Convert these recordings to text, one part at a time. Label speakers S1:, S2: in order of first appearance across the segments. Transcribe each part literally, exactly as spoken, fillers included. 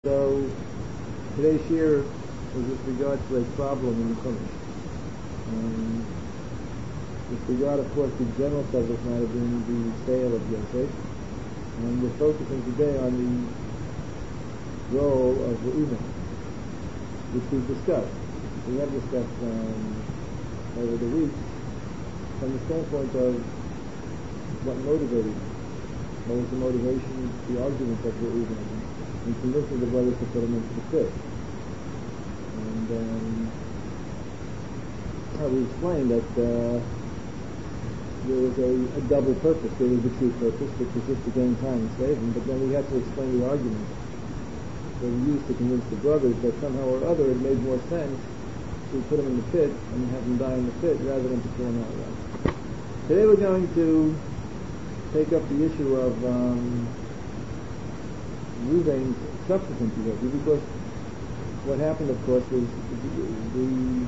S1: So today's share is with regard to a problem in the Chumash. Um, with regard, of course, to the general subject matter being the sale of Yosef, and we're focusing today on the role of Reuven, which we've discussed. We have discussed um, over the week from the standpoint of what motivated him. What was the motivation, the argument of Reuven, and convincing the brothers to put him into the pit. And um, how we explained that uh, there was a, a double purpose. There was the true purpose, which was just to gain time and save him, but then we had to explain the argument that we used to convince the brothers that somehow or other it made more sense to put him in the pit and have him die in the pit rather than to kill him outright. Today we're going to take up the issue of um, Reuven's subsequent behavior, because what happened, of course, was the,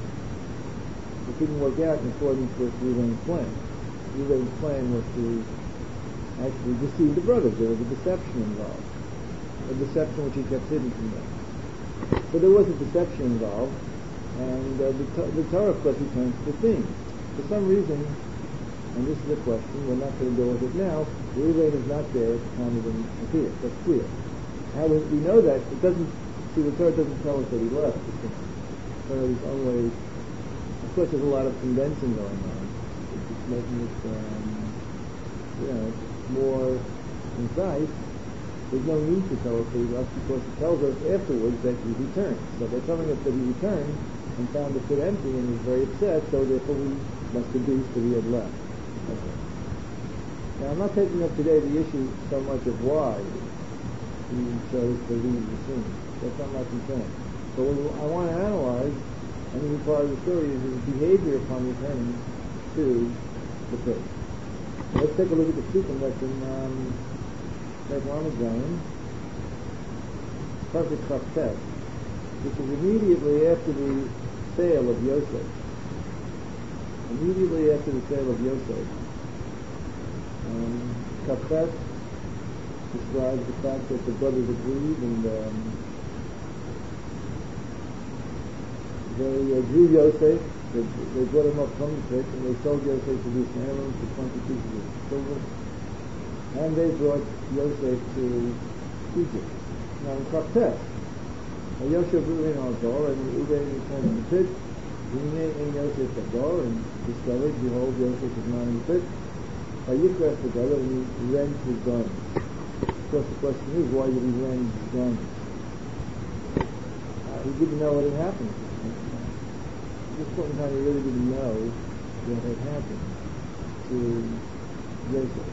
S1: it didn't work out in accordance with Reuven's plan. Reuven's plan was to actually deceive the brothers. There was a deception involved, a deception which he kept hidden from them. So there was a deception involved, and uh, the, the Torah, of course, returns to the theme. For some reason, and this is a question, we're not going to go with it now, Reuven is not there at the time of the appear. That's clear. How we, we know that? It doesn't, see, the Torah doesn't tell us that he left. The Torah is always, of course, there's a lot of condensing going on. It's just making it, um, you know, more concise. There's no need to tell us that he left, because it tells us afterwards that he returned. So they're telling us that he returned and found the pit empty and was very upset, so therefore we must deduce that he had left. Okay. Now, I'm not taking up today the issue so much of why he chose to leave the scene. That's not my concern. But what I want to analyze, and this is part of the story, is his behavior upon returning to the pit. Let's take a look at the Sukkim that's in um, Lamed Zayin, Pasuk Chaftet, which is immediately after the sale of Yosef. Immediately after the sale of Yosef, um, Chaftet describes the fact that the brothers agreed, and um, they uh, drew Yosef, they, they brought him up from the pit, and they sold Yosef to the Ishmaelites for twenty pieces of silver, and they brought Yosef to Egypt. Now in Chaftet, Yosef Reuven al-Dor, and Reuven returned in the pit, and Yosef Gadol, and discovered, behold, Yosef is not in the pit. Vayikras the brother, and he rent his garments. Of course, the question is, why did he rend his garments? Uh, he didn't know what had happened. At this point in time, he really didn't know what had happened to Yosef.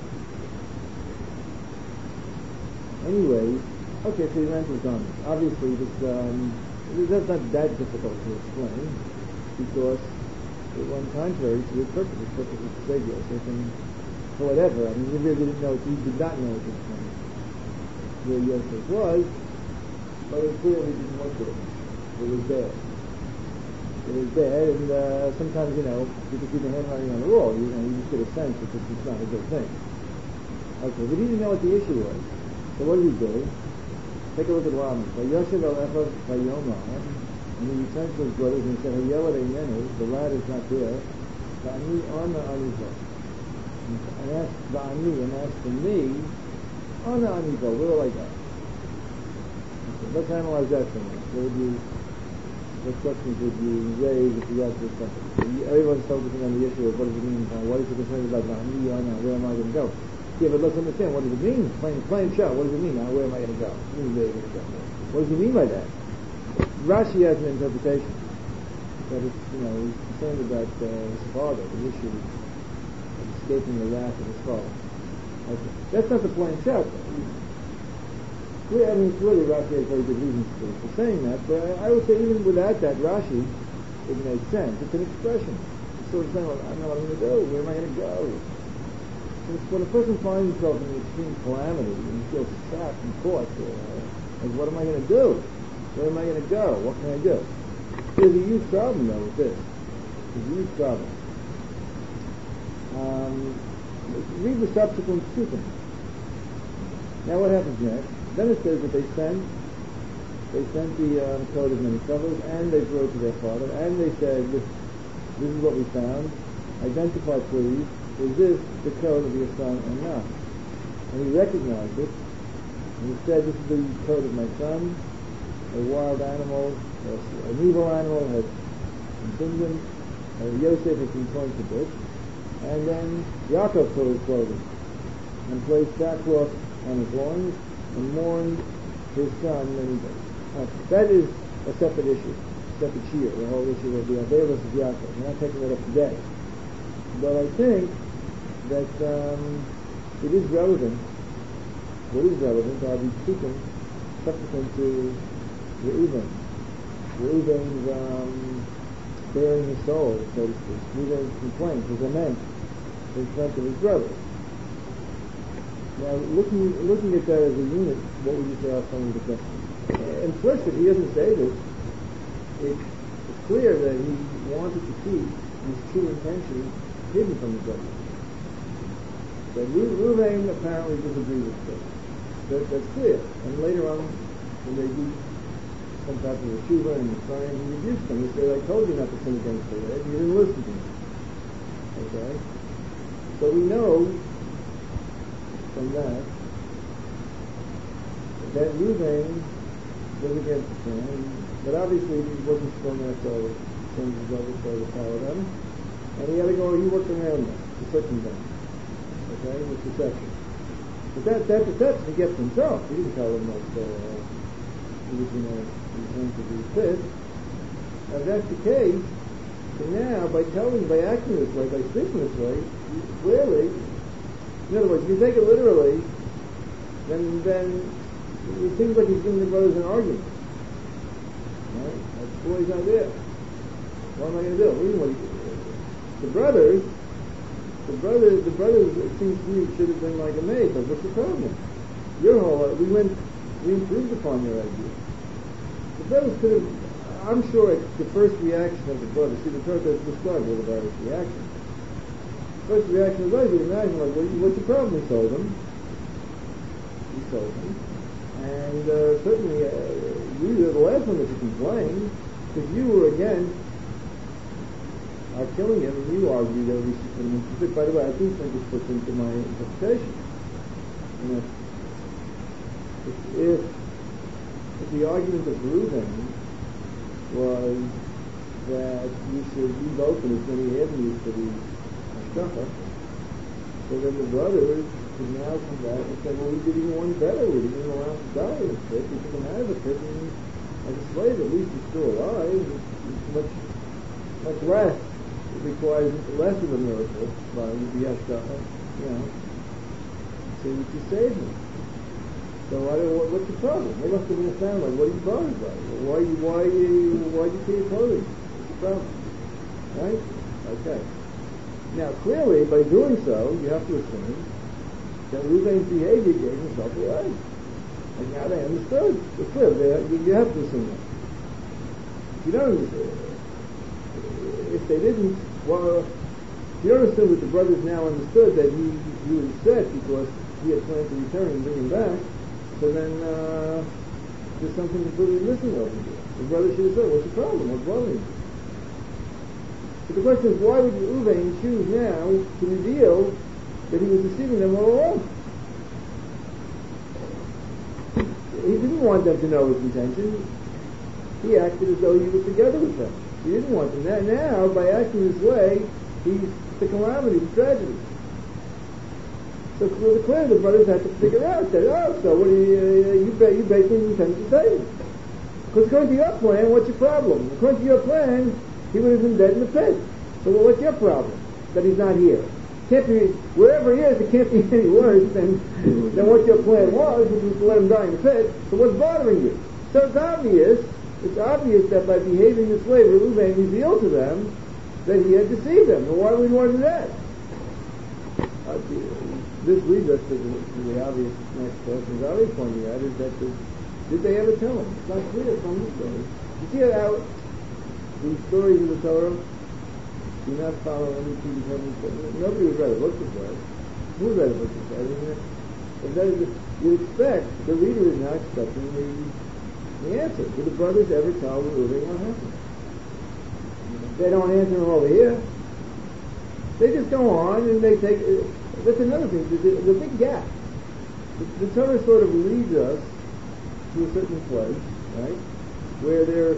S1: Anyway, okay, so he rent his garments. Obviously, this, um, that's not that difficult to explain, because it went contrary to his purpose. His purpose was to save Yosef, and for whatever, I mean, he really didn't know, he did not know at this point where Yosef was, but it clearly didn't work with him. It was bad. It was bad, and uh, sometimes, you know, you can see the handwriting on the wall, you know, you just get a sense that this is not a good thing. Okay, but he didn't know what the issue was. So what did he do? Take a look at Lamed. Vayoshev el-Echav vayomar, and he returned to his brothers and said, Hayel Re'inenu, the lad is not there, Va'ani Ana Anivo. And asked Va'ani, and asked for me, Ana Anivo, where will I go? Okay, let's analyze that for a minute. What would you, what questions would you raise if you got to this subject? Everyone's focusing on the issue of what does it mean, uh, what is the concern about Va'ani, Ana, where am I going to go? Yeah, but let's understand, what does it mean? Plain, plain show, what does it mean? Now, where am I going to go? Where am I going to go? What does he mean by that? Rashi has an interpretation that it's, you know, he's concerned about uh, his father, the issue of escaping the wrath of his father. Okay. That's not the plain shout. I mean, clearly Rashi has very good reasons for, for saying that, but I would say even without that, Rashi, it makes sense. It's an expression. It's sort of saying, well, I don't know what I'm going to do. Where am I going to go? When a person finds himself in extreme calamity and he feels trapped and caught, uh, like, what am I going to do? Where am I going to go? What can I do? There's a huge problem, though, with this. There's a huge problem. Um, read the subsequent Sukkim. Now what happens next? Then it says that they sent they sent the um, code of many colors, and they brought it to their father, and they said, this, this is what we found. Identify, please, is this the code of your son or not? And he recognized it, and he said, this is the code of my son. A wild animal, an evil animal has consumed him. Uh, Yosef has been torn to bits. And then Yaakov tore his clothing and placed sackcloth on his loins and mourned his son many days. Uh, that is a separate issue, separate shear, the whole issue of the Avelos of Yaakov. We're not taking that up today. But I think that um, it is relevant, what is relevant are the psukim subsequent to Reuven. Reuven's um, bearing his soul, so to speak. Reuven's complaint, his lament, in front of his brothers. Now, looking looking at that as a unit, what would you say are some of the questions? Uh, implicit, he doesn't say this. It, it's clear that he wanted to keep his true intentions hidden from the brothers. But Reuven apparently disagreed with this. That, that's clear. And later on, when they do some type of a tshuva and Messiah, he rebukes them. He said, I told you not to sin against the Lord. You didn't listen to me. Okay? So we know from that that Reuven was against the sin, but obviously he wasn't strong enough to change his brothers for the power of them. And he had to go, he worked around them to circumvent. Okay? With deception. But that, that deception he gets himself. He didn't tell them that uh, he was going to going to be pit. If that's the case, so now by telling, by acting this way, by speaking this way, clearly, in other words, if you take it literally, then then it seems like he's giving the brothers an argument. Right? That's the boy's idea. What am I going to do? What do you, the brothers, the brothers, the brothers, it seems to me, should have been like a maid. But what's the problem? Your whole, we went, we improved upon your idea. The brothers could have, I'm sure the first reaction of the brothers, see the Torah is described with the various reactions. First reaction of the brothers, you imagine, like, what, what's the problem? He told them. He told them. And uh, certainly, uh, you were the last one that you complained, because you were against our killing him, and you argued that we should put him into pit. By the way, I do think this puts into my interpretation. You know, if, if If the argument of Reuven was that you should leave open as many avenues for the hashkafa, so then the brothers could now come back and say, well, we did even one better. We didn't even allow him to die in the pit. We took him out of the pit, and as a slave, at least he's still alive. It's much, much less. It requires less of a miracle by the hashkafa, you know, so you can save him. So I don't, what, what's the problem? They must have been a sound like, what are you bothered by? Why you why you why do you take your clothing? What's the problem? Right? Okay. Now clearly by doing so, you have to assume that Reuven's behavior gave himself away. And now they understood. It's clear. They, you, you have to assume that. If you don't understand, if they didn't, well, if you don't assume that the brothers now understood that he, he was upset because he had planned to return and bring him back, so then uh, there's something completely missing over here. The brother should have said, what's the problem? What's bothering you? But the question is, why would Reuven choose now to reveal that he was deceiving them all along? He didn't want them to know his intention. He acted as though he was together with them. He didn't want them. Now, now by acting this way, he's the calamity, the tragedy. So clearly the brothers had to figure out that, oh, so what do you, uh, you, you basically intend to save him. Because according to your plan, what's your problem? According to your plan, he would have been dead in the pit. So well, what's your problem? That he's not here. Can't be, wherever he is, it can't be any worse than, than what your plan was, which was to let him die in the pit. So what's bothering you? So it's obvious, it's obvious that by behaving this way, Reuven revealed to them that he had deceived them. Well, why would we want to do that? Uh, this leads us to the, to the obvious next question. The obvious pointing out is that the, did they ever tell him? It's not clear from the story. You see how the stories of the Torah do not follow any predetermined. Nobody would rather look this way. Who would rather look this way? If that is, you expect, the reader is now expecting the The answer, do the brothers ever tell Reuben what happened? They don't answer him over here. They just go on and they take, uh, that's another thing, there's a big gap. The, the Torah sort of leads us to a certain place, right, where there,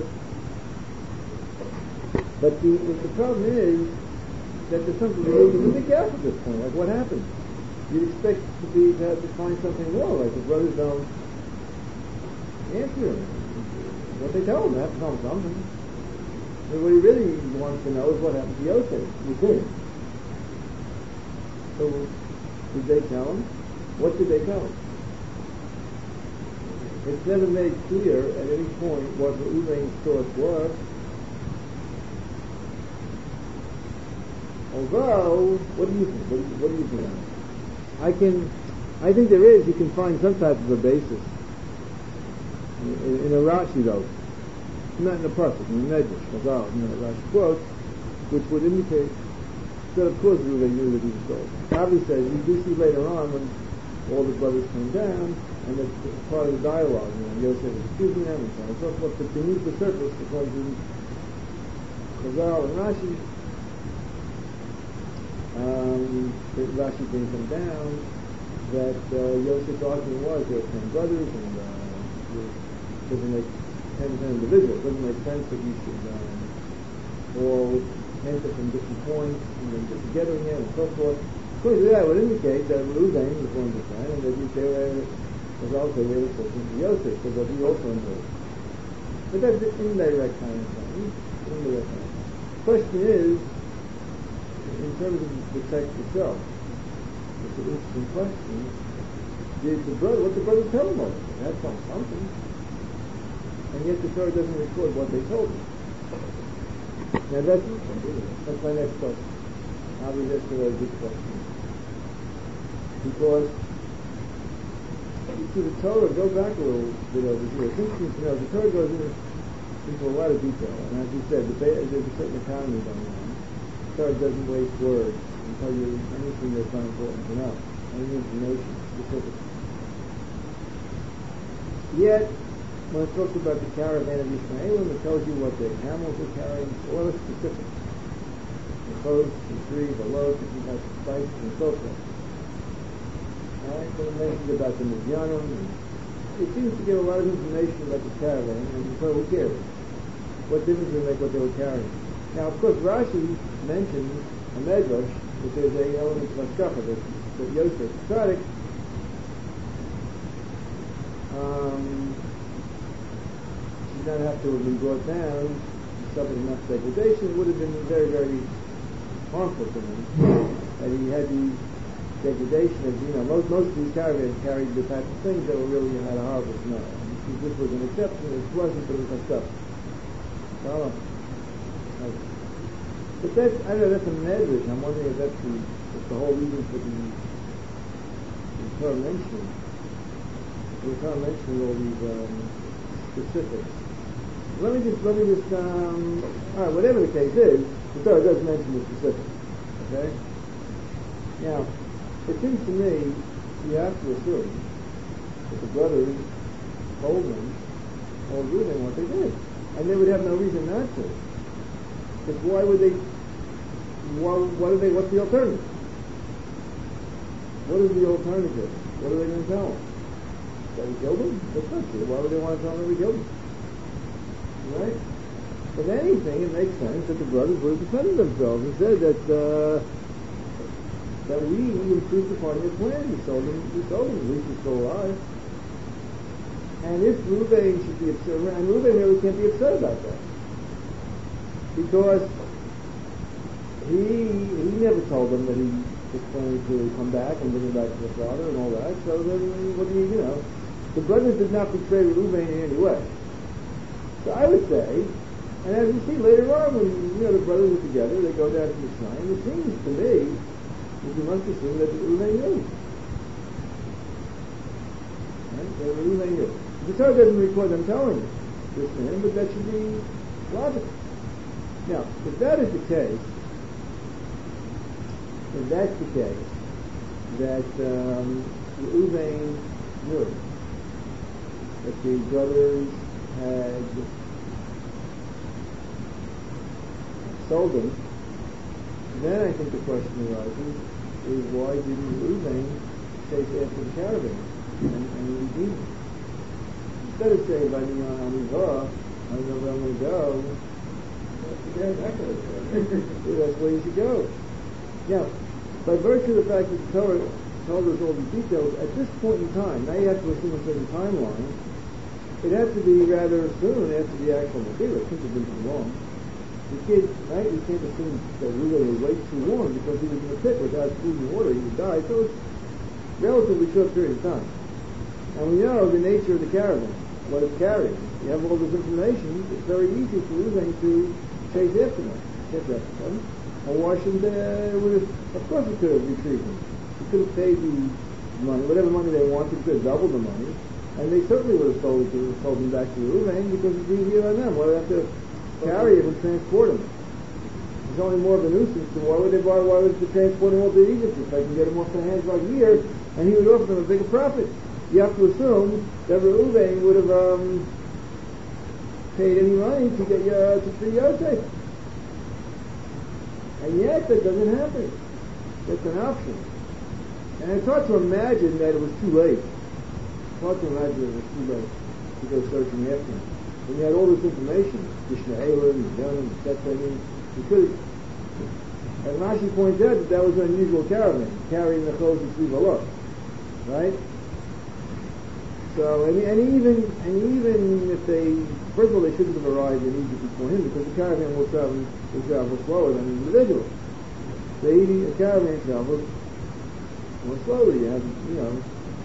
S1: but the, the problem is that there's something, there's a big gap at this point, like what happened? You'd expect to be, to have to find something more, like the brothers don't answer him. What they tell him, they have to tell him something. And what he really wants to know is what happened to Yosef with him. So, did they tell him? What did they tell him? It's never made clear at any point what Reuben's thoughts were. Although, what do you think? What do you, what do you think? I can, I think there is. You can find some type of a basis in, in, in a Rashi though, not in a pasuk, in a medrash, Chazal, you know, Rashi quotes, which would indicate that of course Reuben knew that he was told. Obviously, we do see later on when all the brothers came down, and that's part of the dialogue. You know, Yosef was accusing them and so on and so forth. But beneath the surface, according to Chazal and Rashi, um, Rashi brings them down that uh, Yosef's argument was there were ten brothers, and uh, it doesn't make ten ten individuals. It doesn't make sense that we should um, all enter from different points and then get together again and so forth. Of course, that would indicate that Reuben was one of the ten, and that they were, as also they were talking to Yosef, so that he also knew. But that's an indirect kind of thing. Indirect kind of thing. The question is, in terms of the text itself, it's an interesting question. Did the brother, what the brother tell him of it? That's something. And yet the Torah doesn't record what they told him. Now that's, that's my next question. Obviously that's a very good question. Because, you see, the Torah, go back a little bit over here. It's interesting to know, the Torah goes in, into a lot of detail. And as you said, the, there's a certain economy going on. The Torah doesn't waste words and tell you anything that's not important to know, any information specific. Yet, when it talks about the caravan of Yishmaelim, it tells you what their camels were carrying, a lot of specifics. The clothes, the tree, the load, different types of spices, and so forth. Alright, so it mentions about the Midyanim, and it seems to give a lot of information about the caravan, and so who cares? What difference does it make what they were carrying? Now, of course, Rashi mentions a medrash, that there's a element of hashkafa, that, that Yosef Tzaddik, um, did not have to have been brought down, he suffered enough degradation. It would have been very, very harmful to him, that he had the degradation of, you know, most, most of these caravans carried the type of things that were really had a horrible smell. This was an exception, it wasn't, but it was stuff. Oh. But that, I don't know, that's a medrash. I'm wondering if that's the, that's the whole reason for the, the Torah mentioning. The Torah mentioning all these um, specifics. Let me just, let me just, um, all right, whatever the case is, the Torah does mention the specifics. Okay? Now, it seems to me, you have to assume that the brothers told them, told Reuben what they did. And they would have no reason not to. Because why would they, why, what are they, what's the alternative? What is the alternative? What are they going to tell them? That we killed him? That's not true. Why would they want to tell them that we killed him? Right? If anything, it makes sense that the brothers would have defended themselves and said that, uh, that we improved upon your plan. We sold him, we sold him, at least he's still alive. And if Reuben should be upset, and Reuben really can't be upset about that. Because he he never told them that he was planning to come back and bring him back to his father and all that. So then, what do you, you know, the brothers did not betray Reuben in any way. So I would say, and as you see later on, when you know the brothers are together, they go down to the shrine. It seems to me that you must assume that Reuben knew. Right? That Reuben knew. The Torah doesn't record them telling this to him, but that should be logical. Now, if that is the case, if that's the case, that um, Reuben knew that the brothers had sold them, then I think the question arises is why didn't Reuben chase after the caravan and, and redeem it? Instead of saying, "By me on Amivah, I don't know where I'm going to go," that's where you should go. Now, by virtue of the fact that the Torah told us all these details, at this point in time, now you have to assume a certain timeline, it has to be rather soon after the actual Megillah. It couldn't have been too long. The kid, right, we can't assume that Reuben would wait too long because he was in the pit without food and water, he would die, so it's a relatively short period of time. And we know the nature of the caravan, what it's carrying. You have all this information, it's very easy for Reuben to chase after them, chase after them. And why shouldn't they, would have, of course he could have retrieved them. He could have paid the money, whatever money they wanted, he could have doubled the money, and they certainly would have sold, to, sold them back to Reuben because it's easier on them. Why would they have to carry him and transport him? It's only more of a nuisance, so why would they buy, why would they transport him over to Egypt if they can get him off their hands like here, and he would offer them a bigger profit? You have to assume that Reuben would have um, paid any money to get you uh, to free Yosef. And yet that doesn't happen. That's an option. And it's hard to imagine that it was too late. It's hard to imagine that it was too late to go searching after him. When you had all this information, Yishmaelim, Yonim, et cetera, I mean, you could have, as Rashi points out, that that was an unusual caravan, carrying the clothes of Sivalot. Right? So, and, and even, and even if they, first of all, they shouldn't have arrived in Egypt before him because the caravan will travel, will travel slower than an individual. They, a caravan travels more slowly. You have, you know,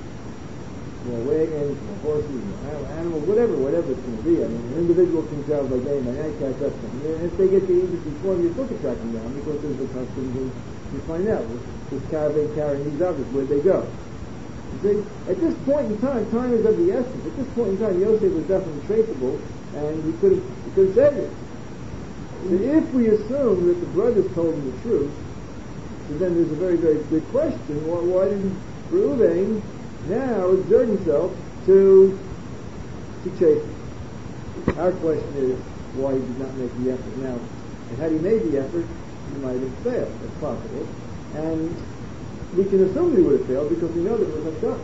S1: more wagons, more horses, more animals, whatever, whatever it's going to be. I mean, an individual can travel by day and by night, catch up to them. And if they get to Egypt before him, you still can track them down because there's the customs and you find out this caravan carrying these objects, where'd they go? You see, at this point in time, time is of the essence. At this point in time, Yosef was definitely traceable, and we could have we could have saved it. And if we assume that the brothers told him the truth, then there's a very, very big question: Why, why didn't Reuben now exert himself to to chase him? Our question is why he did not make the effort. Now, and had he made the effort, he might have failed. That's possible, and we can assume that he would have failed because we know that it was Hashgacha.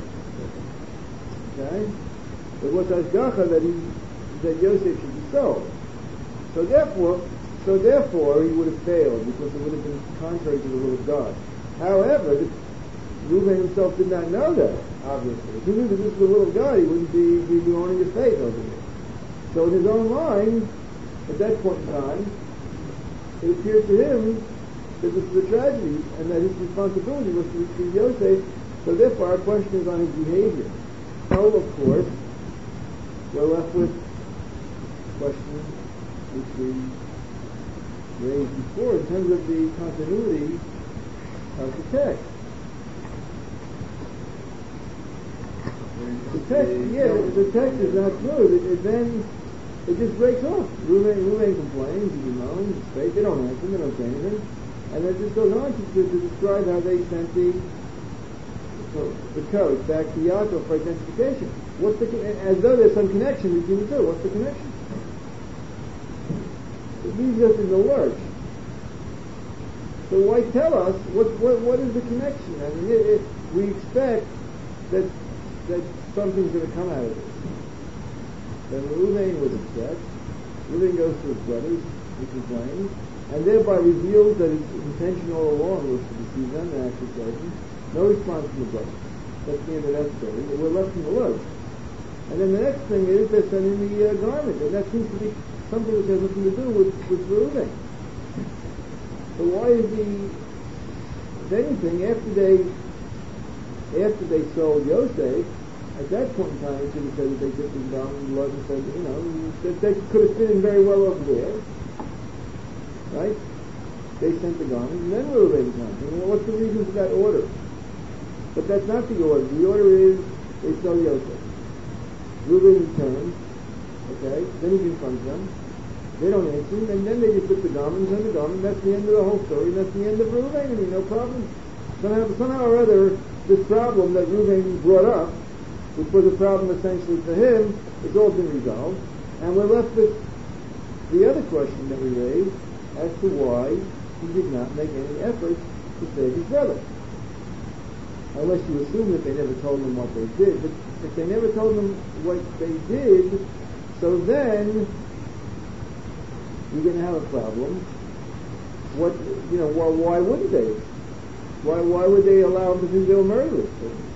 S1: Okay? It was Hashgacha that he that Yosef should be sold. So therefore, so therefore he would have failed because it would have been contrary to the will of God. However, Reuben himself did not know that, obviously. If he knew that this was the will of God, he wouldn't be, be owning his faith over here. So in his own mind, at that point in time, it appeared to him that this was a tragedy and that his responsibility was to retrieve Yosef. So therefore our question is on his behavior. So of course, we're left with questions which we raised before in terms of the continuity of the text. The text, yeah, the text is not true. It, it then, it just breaks off. Reuben, Reuben complains, he bemoans, his faith, they don't answer, they don't say anything. And it just goes on to, to, to describe how they sent the the code back to Yaakov for identification. What's the, as though there's some connection between the two. What's the connection? It leaves us in the lurch. So why tell us what what, what is the connection? I mean, it, it, we expect that that something's going to come out of this. Then Reuben was upset. Reuben goes to his brothers, he complains, and thereby reveals that his intention all along was to deceive them and actually save them. No response from the brothers. That's the end of that story. But we're left in the lurch. And then the next thing is they're sending the uh, garment, and that seems to be something which has nothing to do with, with Reuben. So why is he, if anything, after they after they sold Yosef, at that point in time, he should have said that they took him down and blood and said, you know, that they could have fit in very well over there. Right? They sent the garment, and then Reuben comes. And well, what's the reason for that order? But that's not the order. The order is they sell Yosef. Reuben returns, okay, then he confronts them. They don't answer him, and then they just took the garment and the garment. That's the end of the whole story, and that's the end of Reuben. I mean, no problem. Somehow, somehow or other, this problem that Reuben brought up, which was a problem essentially for him, it's all been resolved. And we're left with the other question that we raised as to why he did not make any effort to save his brother. Unless you assume that they never told him what they did. But if they never told him what they did, so then you're going to have a problem. What, you know, why, why wouldn't they? Why, why would they allow him to think they were murderers?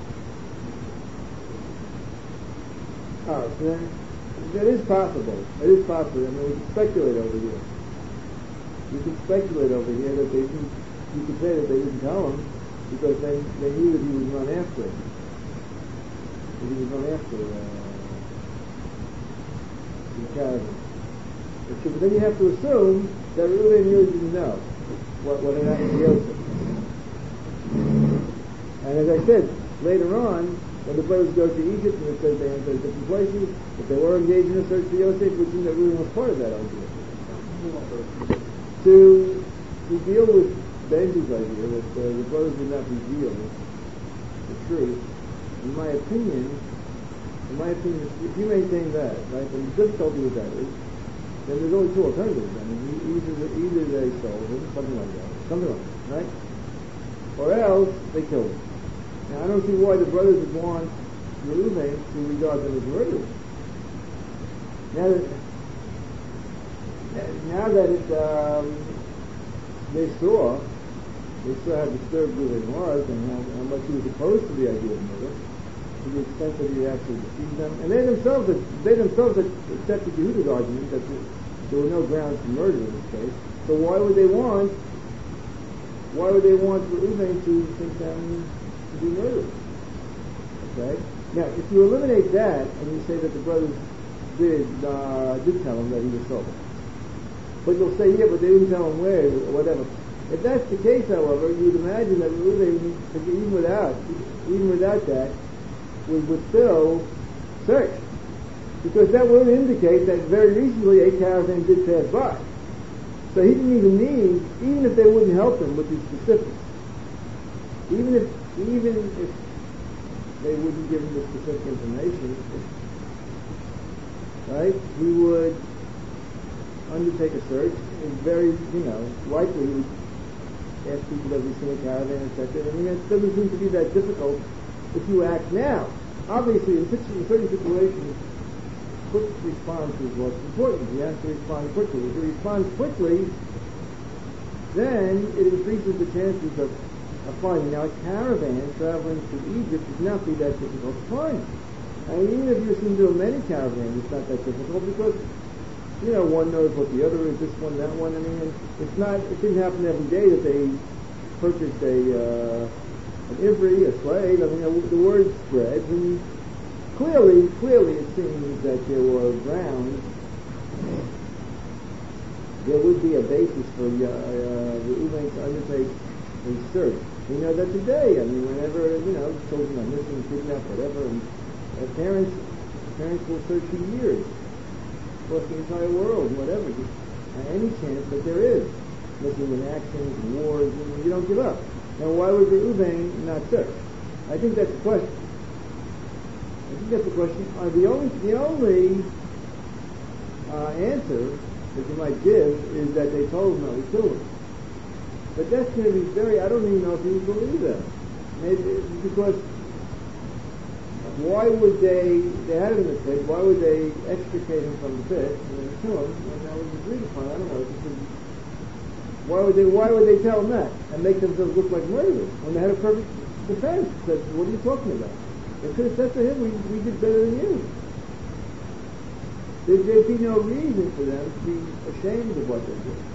S1: All right, so then, that is possible. It is possible. I mean, we can speculate over here. You can speculate over here that they didn't, you could say that they didn't tell him because they, they knew that he would run after him. That he would run after uh, the caravan. But then you have to assume that Reuben really didn't know what, what had happened to Yosef. And as I said, later on, when the brothers go to Egypt and it says they entered different places, if they were engaged in a search for Yosef, which means that Reuben was part of that idea. To, to deal with Benji's idea that uh, the brothers would not reveal the truth, in my opinion, in my opinion, if you maintain that, right, then the difficulty with that is, then there's only two alternatives. I mean, either, either they stole him, something like that, something like that, right? Or else they killed him. Now, I don't see why the brothers would want Reuben to regard them as murderers. Now that, now that it, um, they saw, they saw how disturbed Reuben was and how, how much he was opposed to the idea of murder, to the extent that he actually deceived them, and they themselves, they themselves accepted Yehuda's argument that there were no grounds for murder in this case. So why would they want? Why would they want Reuben to think them to be murderers? Okay. Now, if you eliminate that and you say that the brothers did uh, did tell him that he was sober, but you'll say, yeah, but they didn't tell him where or whatever. If that's the case, however, you'd imagine that Reuben, even without even without that, would, would still search. Because that would indicate that very recently a caravan did pass by. So he didn't even need, even if they wouldn't help him with these specifics, even if even if they wouldn't give him the specific information, right, he would undertake a search, and very, you know, likely he would ask people that we see a caravan, et cetera. I mean, it doesn't seem to be that difficult if you act now. Obviously, in certain situations, quick response is what's important. You have to respond quickly. If you respond quickly, then it increases the chances of, of finding. Now, a caravan traveling to Egypt would not be that difficult to find. I mean, even if you assume there are many caravans, it's not that difficult because, you know, one knows what the other is, this one, that one. I mean, it's not, it didn't happen every day that they purchased a, uh, an Ivri, a slave. I mean, the word spreads, and Clearly, clearly it seems that there were grounds, there would be a basis for uh, uh, Reuben to undertake a search. We know that today, I mean, whenever, you know, children are missing, kidnapped, whatever, and uh, parents, parents will search for years, across the entire world, whatever, just uh, any chance that there is. Looking in actions, wars, and you don't give up. Now, why would Reuben not search? I think that's the question. I think that's the question. Uh, the only the only uh, answer that you might give is that they told him that we killed him. But that's going to be very, I don't even know if he would believe that. Maybe, because why would they, they had him in the pit, why would they extricate him from the pit and then kill him when that was agreed upon? I don't know. Why would they, why would they tell him that and make themselves look like murderers when they had a perfect defense? Said, what are you talking about? They could have said to him, we, we did better than you. There, there'd be no reason for them to be ashamed of what they did.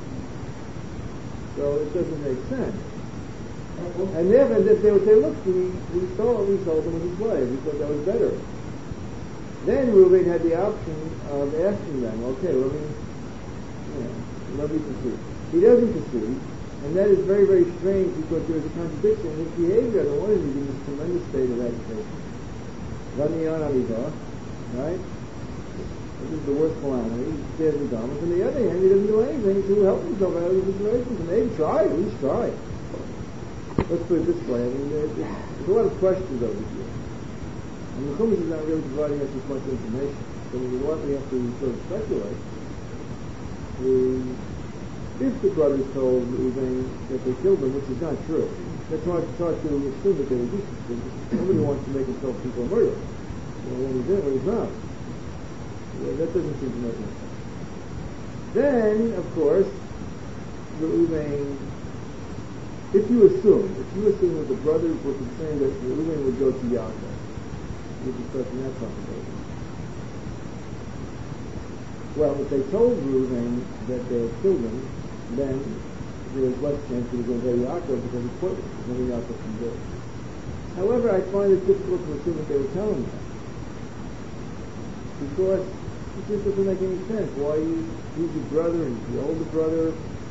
S1: So it doesn't make sense. And therefore, if they would say, look, we, we stole we sold him as a slave. We thought that was better. Then Reuben had the option of asking them, okay, let me, you know, let me pursue. He doesn't pursue. And that is very, very strange because there is a contradiction in his behavior. On the one hand, he's in this tremendous state of agitation. Ramiyon Alivah, right? This is the worst calamity. He stares at Thomas. On the other hand, he doesn't do anything to help himself out of the situation. And maybe try, at least try. Let's put it this way. I mean, there's, there's a lot of questions over here. And the Chumash is not really providing us with much information. So what we have to sort of speculate is if the brothers told Reuben that they killed him, which is not true. That's hard, it's hard to assume that they were decent because nobody wants to make himself people a murderer. You know, when he's in, when he's not. Yeah, that doesn't seem to make sense. Then, of course, Reuben, if you assume, if you assume that the brothers were concerned that Reuben would go to Yaakov, you're discussing that possibility. Well, if they told Reuben that they had killed him, then there was less chance he was going to go to Yaakov because he's pointless. There's nothing Yaakov can do. However, I find it difficult to assume that they were telling him that. Because it just doesn't make any sense. Why you, he's your brother and he's the older brother.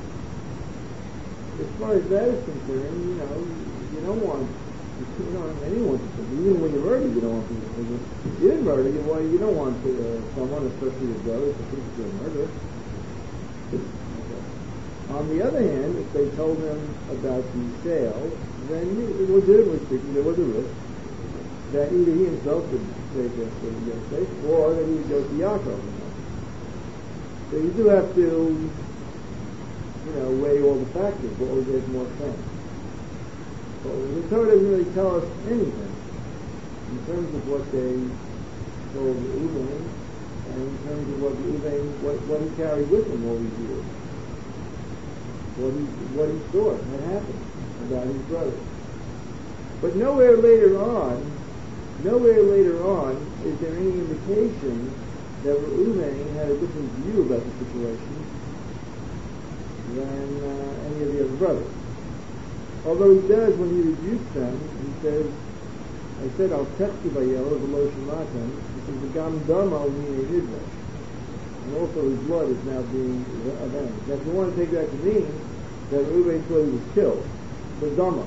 S1: As far as that is concerned, you know, you don't want, you don't want anyone to think. Even when you're murdered, you don't want people to think. If you didn't murder, you, well, you don't want to, uh, someone, especially your brother, to think that you're a murderer. Okay. On the other hand, if they told him about the sale, then legitimately speaking, there was a risk that either he himself would take us to the States, or that he would go to Yaakov. So you do have to, you know, weigh all the factors, what would make more sense. But the Torah doesn't really tell us anything in terms of what they told Reuben, and in terms of what Reuben, what, what he carried with him all these years. What he, what he thought had happened about his brother. But nowhere later on, nowhere later on is there any indication that Reuben had a different view about the situation than uh, any of the other brothers. Although he does, when he rebukes them, he says, I said, I'll text you by yellow, the lotion latin. He says, the gam damo meaning Israel. And also his blood is now being avenged. Now if you want to take that to mean that Reuben thought he was killed, the dama.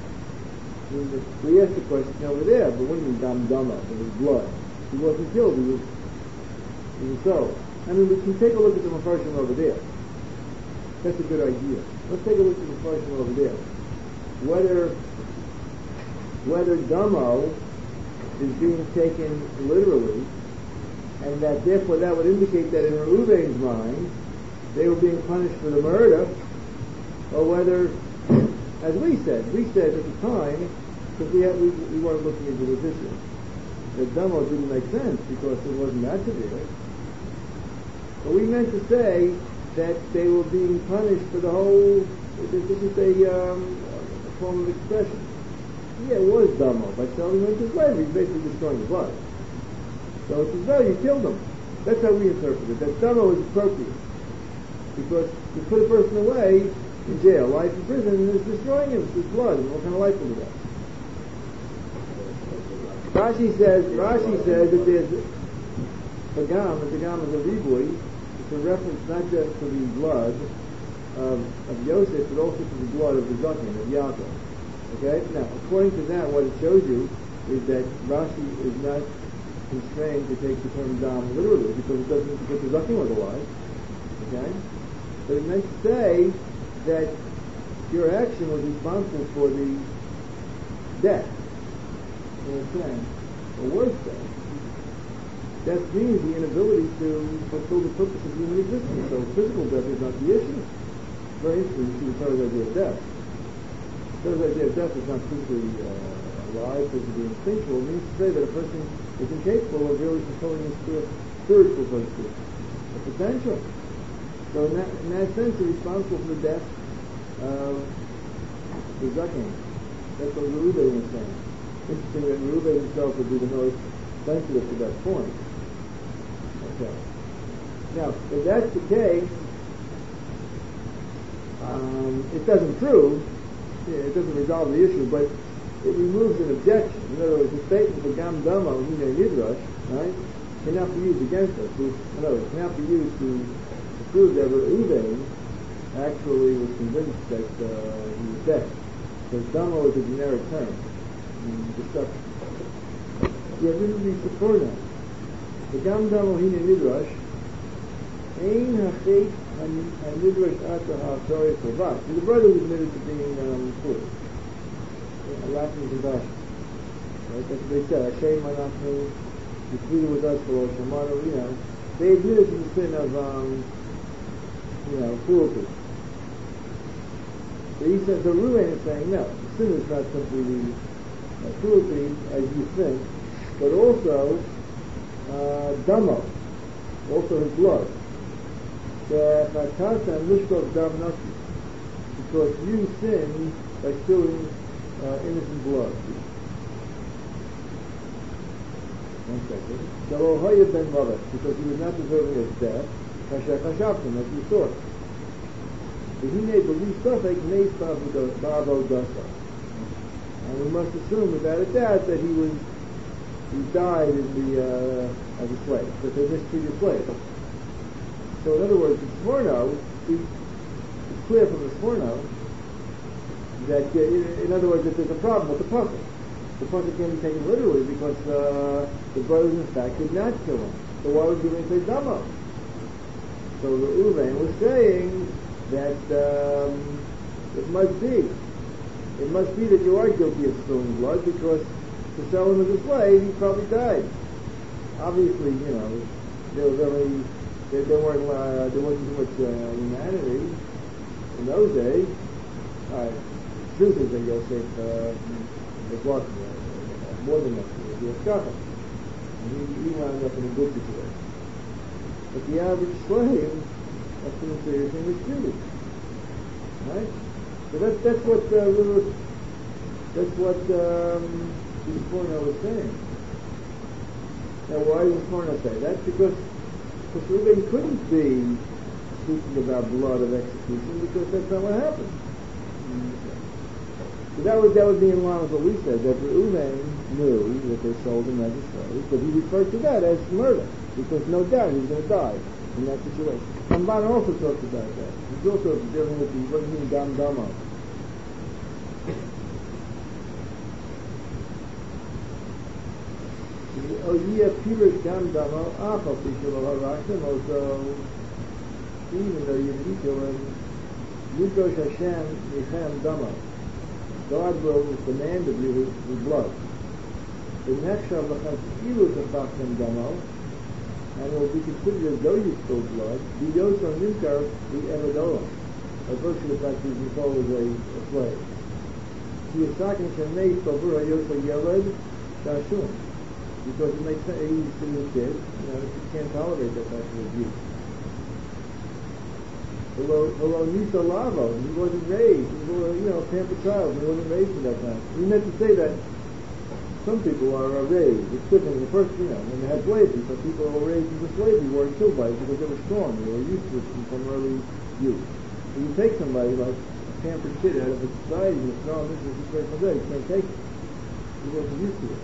S1: We asked the question over there, but what do you mean gam dama? It was blood. He wasn't killed, he was, he was so. I mean, we can take a look at the Mepharshim over there. That's a good idea. Let's take a look at the Mepharshim over there. Whether, whether damo is being taken literally, and that therefore that would indicate that in Reuben's mind they were being punished for the murder, or whether, as we said, we said at the time, because we, had, we, we weren't looking into this issue, that damo didn't make sense because it wasn't that severe. But we meant to say that they were being punished for the whole, this is a, um, a form of expression. Yeah, it was damo, by selling him into slavery, he's basically destroying the blood. So it's as though you killed him. That's how we interpret it. That damo is appropriate. Because you put a person away in jail, life in prison, and it's destroying him. It's his blood. And what kind of life will he have? Rashi says, Rashi says that there's Pagam, the Pagam is a ribui. It's a reference not just to the blood of, of Yosef, but also to the blood of the Zaken, of Yaakov. Okay? Now, according to that, what it shows you is that Rashi is not constrained to take the term dam literally, because it doesn't because the Zaken was alive. Okay? But it meant to say that your action was responsible for the death. You understand? Or worse death. That means the inability to fulfill the purpose of human existence. So physical death is not the issue. For instance, you see the Torah's idea of death. The Torah's idea of death is not physically uh, alive, physically instinctual. It means to say that a person is incapable of really fulfilling his spiritual, so to speak, the potential. So in that, in that sense, they're responsible for the death of the Zaken. That's what Reuben was saying. Interesting that Reuben himself would be the most sensitive to that point. Okay. Now, if that's the case, um, it doesn't prove, yeah, it doesn't resolve the issue, but it removes an objection. In other words, the statement for Gam Damo, Hine Nidrash, right, cannot be used against us. In other words, it cannot be used to, to prove that Reuben actually was convinced that uh, he was dead. Because Damo is a generic term. Destruction. Yeah, this is the support that. The Gam Damo Hine Nidrash, Ein HaChet HaNidrash Ata HaTorah Kovash. The brother was admitted to being um, foolish. Lacking compassion. Right? That's what they said. Hashem Anachnu you treated with us for Oshamana, you know, they admitted to the sin of, um, you know, cruelty. So he said, the Ruvain is saying, no, the sin is not simply the uh, cruelty, as you think, but also, uh, Damo, also his blood. The Chatata and Lishkov Dam Naki, because you sinned by spilling uh, innocent blood. One second. Shalohoya ben Mavet, because he was not deserving of death. Kasher Kashavtim, as you thought. But he made the least suffix, made Babo Dasa. And we must assume without a doubt that he was, he died in the, uh, as a slave, that they mistreated slaves. So in other words, the Sforno, it's clear from the Sforno that, uh, in, in other words, that there's a problem with the puzzle. The puzzle can't be taken literally because uh, the brothers, in fact, did not kill him. So why would you say Damo? So the Uvain was saying that um, it must be. It must be that you are guilty of spilling blood because to sell him as a slave, he probably died. Obviously, you know, there was only, there, there weren't, uh, there wasn't too much uh, humanity in those days. Uh, the truth is, I guess, if uh, it wasn't uh, more than enough, it would be a scaffold. And he, he wound up in a good situation. But the average slave, that's been a serious thing mistreated. Right? So that's that's what uh, Lilith, that's what um, the Sforno was saying. Now, why does the Sforno say that? Because because Reuben couldn't be speaking about blood of execution because that's not what happened. So that would that would be in line with what we said, that Reuben knew that they sold him as a slave, but he referred to that as murder because no doubt he was going to die in that situation. Ramban also talks about that. He's also dealing with the what do you mean Dam Damo. Oh, yeah, Peter Dam Damo, Apo Pishalo Harakam, also, even though you didn't kill him, Yukosh Hashem Yichem Damo. God will demand of you his, his blood. The Nechshav L'Chaskilu Zafachim Damo, and it will be considered as though you spilled blood, the Yoso Nimkar, the Evadola, by virtue of the fact that he's sold as a, a slave. Tiyasakin Shanei Tovura Yoso Yeled Shashun. Because it makes sense, he's to the kid, you know, you can't tolerate that type of abuse. Although Nisa Lavo, he wasn't raised, he was a, you know, a pampered child, he wasn't raised for that time. He meant to say that some people are uh, raised. It's different. The first, you know, when they had slavery, so people who were raised into slavery weren't killed by it because they were strong. They were used to it from early youth. So you take somebody like a pampered kid out of a society and say, no, this is a situation for them. You can't take it. He wasn't used to it.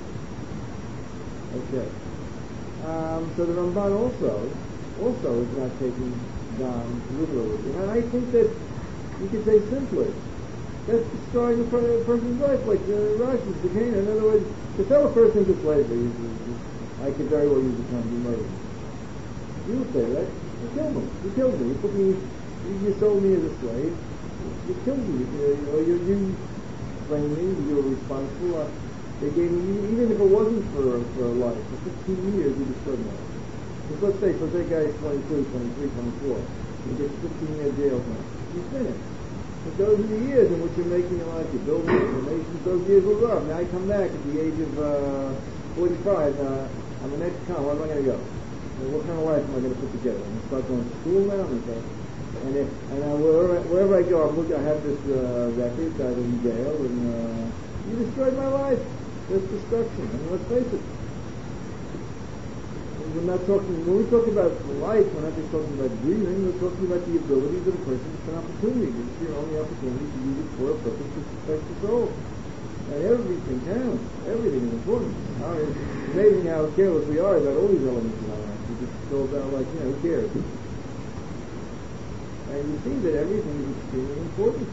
S1: Okay. Um, so the Ramban also, also is not taking Dam literally. And I think that you could say simply, that's destroying a per- person's life, like uh, Rashi's became. In other words, to sell a person to slavery, is, is, is, I could very well use the term be murder. You would say that. You killed me. You killed me. You put me. You, you sold me as a slave. You, you killed me. You, you, you, you blamed me. You were responsible. Uh, they gave me, even if it wasn't for for a life, for fifteen years, you destroyed my life. Because let's say, so that guy is twenty-two, twenty-three, twenty-four. He gets fifteen year jail time. He's finished. But those are the years in which you're making your life, you're building information, those years will go up. Now I come back at the age of uh, forty-five, uh, I'm an ex-con, where am I going to go? And what kind of life am I going to put together? I'm going to start going to school now? And, and, if, and uh, wherever, wherever I go, I'm looking, I have this uh, record, I've been jailed, and uh, you destroyed my life. There's destruction. I mean, let's face it. We're not talking, when we talk about life, we're not just talking about breathing, we're talking about the abilities of a person. It's an opportunity. It's your only opportunity to use it for a purpose to protect the soul. And everything counts. Everything is important. How, it's amazing how careless we are about all these elements in our life. We just go about like, you know, who cares? And you see that everything is extremely important.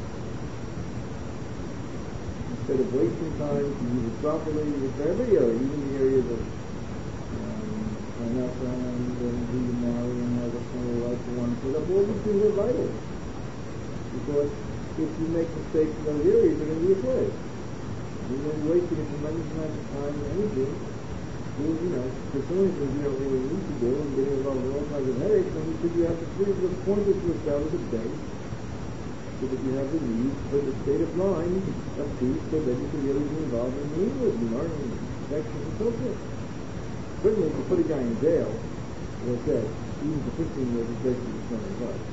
S1: Instead of wasting time to use it properly, it's every area, even the areas of and that's and then who you marry and how that's going to life for one. So that all these things are vital. Because if you make mistakes in those areas, you're going to be a slave. You're going to be wasting a tremendous amount of time and energy You, you know, pursuing things you don't really need to do and getting involved in all kinds of headaches, then you could you have to free the point is to establish a base so that you have the need for the state of mind of peace so that you can really be involved in the evil and learning and protection and so forth. Certainly, if you put a guy in jail, as I said, even for fifteen years is basically destroying his life.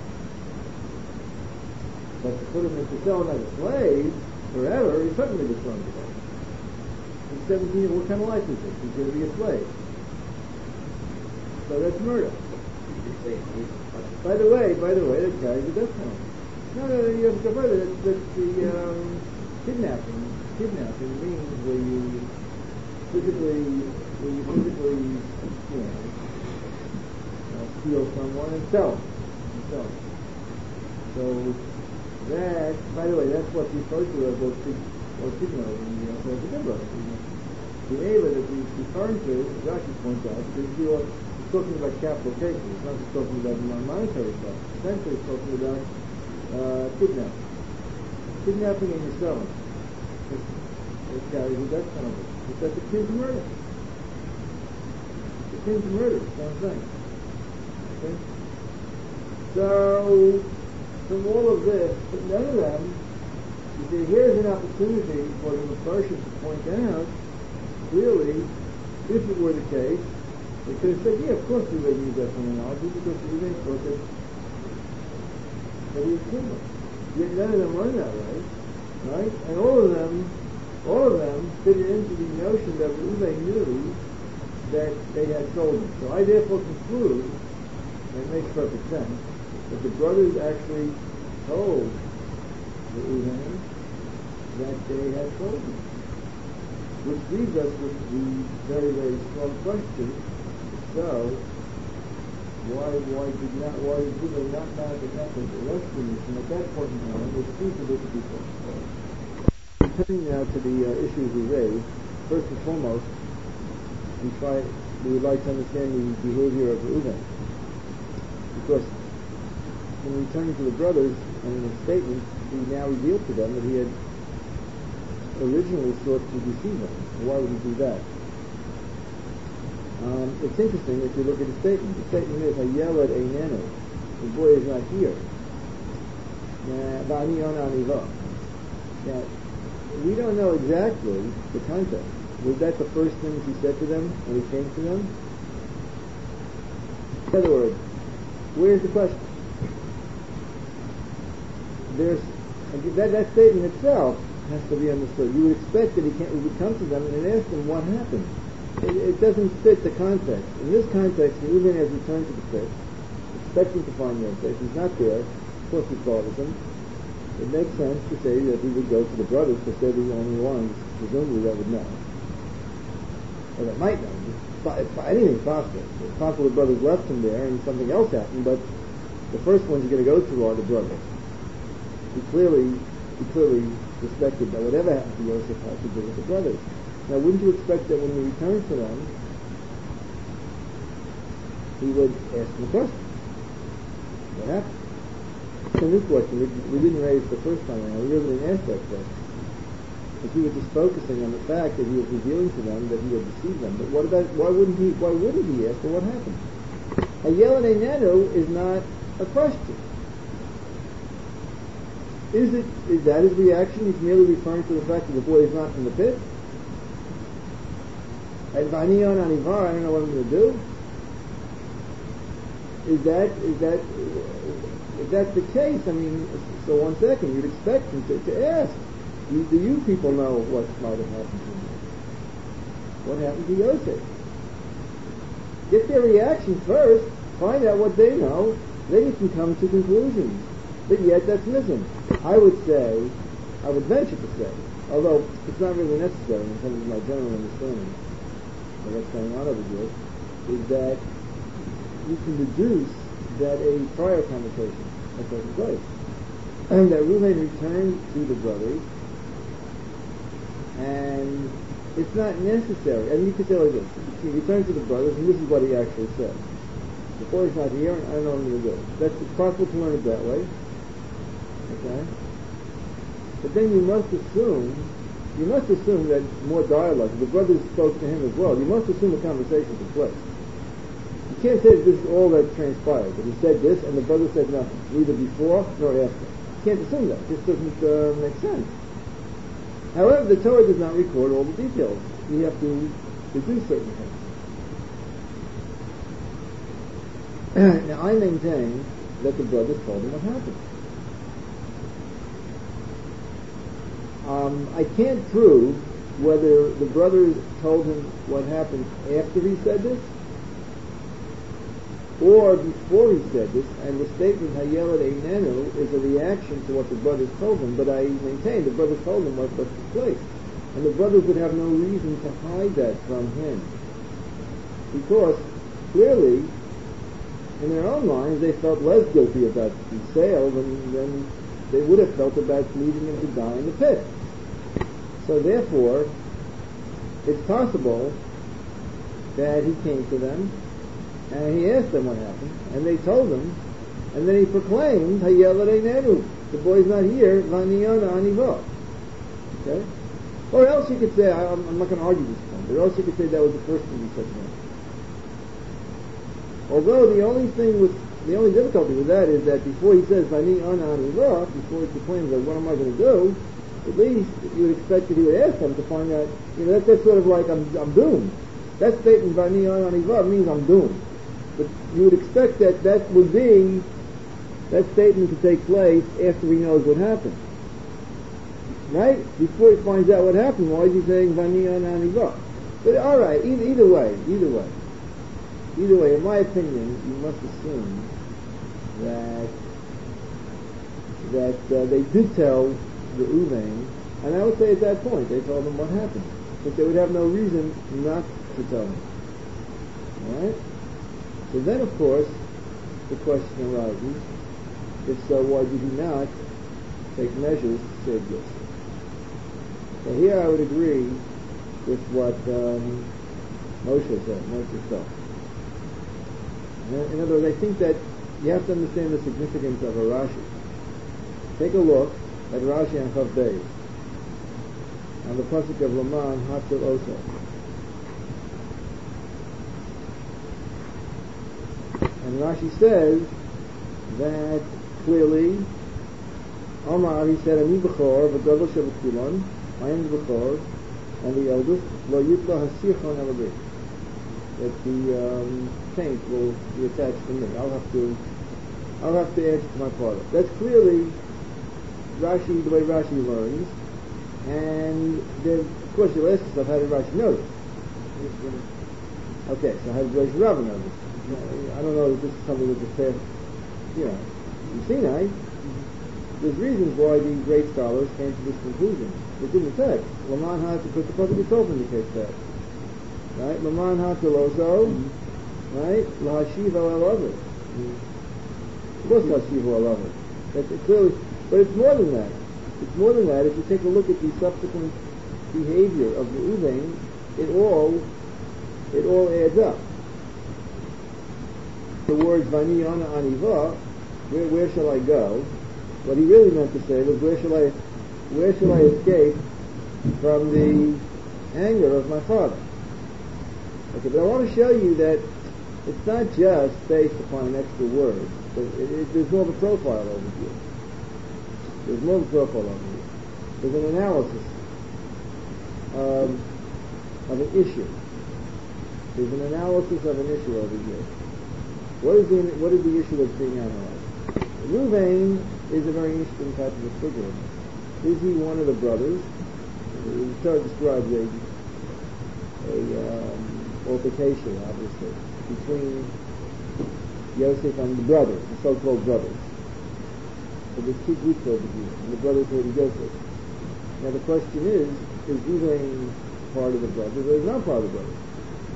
S1: But to put him into selling as a slave forever, he's certainly destroying his life. He's seventeen, what kind of life is this? He's going to be a slave. So that's murder. By the way, by the way, that carries the death penalty. No, no, no, you have to go further. That's, that's the um, kidnapping. Kidnapping means where you physically, where you physically, you know, uh, steal someone and sell them. And sell them. So that, by the way, that's what's referred to as those big, or kidnapping in the U S as a good brother. The Ava that he's referring to, as Rashi points out, is you're talking about capital cases. It's not just talking about non-monetary stuff. Essentially, it's talking about uh, kidnapping. Kidnapping and you're selling. It carries a death penalty. It's that's akin to murder. It's akin to murder. It's the same thing. Okay? So, from all of this, but none of them, you see, here's an opportunity for the Mepharshim to point out, clearly, if it were the case, they could have said, yeah, of course we would use that terminology because we didn't thought that that he was killed. Yet none of them learned that way, right? And all of them, all of them fitted into the notion that Reuven knew that they had sold him. So I therefore conclude, and it makes perfect sense, that the brothers actually told Reuven that they had sold him. Which leaves us with the very, very strong question. So, why why did not why did they not mount the method of explanation at that point in time, which seems a bit to be false? Turning now to the uh, issues we raised, first and foremost, we try we would like to understand the behavior of Reuven. Because in returning to the brothers and in his statement, he now revealed to them that he had originally sought to deceive him. Why would he do that? Um, it's interesting if you look at the statement. The statement is, "Hayelad einenu," the boy is not here. Now, now, we don't know exactly the context. Was that the first things he said to them when he came to them? In other words, where's the question? There's that, that statement itself has to be understood. You would expect that he, can't, he would come to them and ask them what happened. It, it doesn't fit the context. In this context, Reuben has returned to the pit, expecting to find Yosef. He's not there. Of course, he bothers him. It makes sense to say that he would go to the brothers because they're the only ones, presumably, that would know. Or that might know. But anything's possible. It's possible the brothers left him there and something else happened, but the first ones you're going to go to are the brothers. He clearly, he clearly suspected that whatever happened to Yosef had to do with the brothers. Now, wouldn't you expect that when he returned to them, he would ask them a question? What happened? So this question, we, we didn't raise the first time around. We really didn't ask that question. But he was just focusing on the fact that he was revealing to them that he had deceived them. But what about, why wouldn't he, why wouldn't he ask them what happened? Hayelad einenu is not a question. Is it, is that his reaction? He's merely referring to the fact that the boy is not in the pit? And Vanion Anivar, I don't know what I'm going to do. Is that, is that, if that's the case, I mean, so one second, you'd expect him to, to ask, do, do you people know what might have happened to him? What happened to Yosef? Get their reaction first, find out what they know, then you can come to conclusions. But yet that's missing. I would say, I would venture to say, although it's not really necessary in terms of my general understanding of what's going on over here, is that you can deduce that a prior conversation had taken place. And that Reuben returned to the brothers, and it's not necessary. And you could say like this, he returned to the brothers, and this is what he actually said. The boy's not here, and I don't know what I'm going to do. That's, it's possible to learn it that way. Okay? But then you must assume you must assume that more dialogue. The brothers spoke to him as well. You must assume a conversation took place. You can't say that this is all that transpired. That he said this and the brother said nothing, neither before nor after. You can't assume that. This doesn't uh, make sense. However, the Torah does not record all the details. You have to deduce certain things. Now, I maintain that the brothers told him what happened. Um, I can't prove whether the brothers told him what happened after he said this or before he said this, and the statement Hayelad Einenu is a reaction to what the brothers told him, but I maintain the brothers told him what, what took place. And the brothers would have no reason to hide that from him. Because clearly, in their own minds, they felt less guilty about the sale than, than they would have felt about leaving him to die in the pit. So therefore, it's possible that he came to them and he asked them what happened, and they told him, and then he proclaimed, Hayelad Einenu, the boy's not here, Vaniyana Aniva. Okay? Or else you could say, I, I'm, I'm not going to argue this point, or else you could say that was the first thing he said to him. Although the only thing with, the only difficulty with that is that before he says, Vaniyana Aniva, before he proclaims, like, what am I going to do? At least you would expect that he would ask them to find out, you know, that, that's sort of like, I'm, I'm doomed. That statement, Vaniyana Aniva, means I'm doomed. But you would expect that that would be, that statement to take place after he knows what happened. Right? Before he finds out what happened, why is he saying Vaniyana Aniva? But alright, either, either way, either way. Either way, in my opinion, you must assume that that uh, they did tell the Uvain, and I would say at that point, they told them what happened. But they would have no reason not to tell them. Alright? So then, of course, the question arises, if so, why did he not take measures to save this? So here I would agree with what um, Moshe said, Moshe said. In other words, I think that you have to understand the significance of a Rashi. Take a look at Rashi and Chav Beis, on the pasuk of Laman Hatzil Oso. And Rashi says that clearly, Omar, he said, Ani B'chor, V'gadol Shabbat I am the B'chor, and the eldest, Lo Yitla Hasichon Elabit. That the um, saint will be attached to me. I'll have to, I'll have to answer to my father. That's clearly Rashi, the way Rashi learns, and then, of course, you'll ask yourself, how did Rashi know this? Okay, so how did Rosh Rabbah know this? I don't know if this is something that's a fair, you know, in Sinai, there's reasons why the great scholars came to this conclusion. It's in the text. Laman had to put the public itself indicates that. Right? Laman had to loso, right? Lahashiva al-Avid. Of course Lahashiva al-Avid. That's clearly, but it's more than that. It's more than that. If you take a look at the subsequent behavior of the Uvain, it all, it all adds up. The words Vaniyana Aniva, where, where shall I go? What he really meant to say was, where shall I, where shall I escape from the anger of my father? Okay, but I want to show you that it's not just based upon an extra word. But it, it, there's more of a profile over here. There's more of a profile over here. There's an analysis um, of an issue. There's an analysis of an issue over here. What is the what is the issue that's being analyzed? Ruvain is a very interesting type of a figure. Is he one of the brothers? The Torah describes a a um, altercation, obviously, between Yosef and the brothers, the so-called brothers. So there's two groups over here, and the brothers hated Yosef. Now the question is, is Ruvain part of the brothers, or is he not part of the brothers?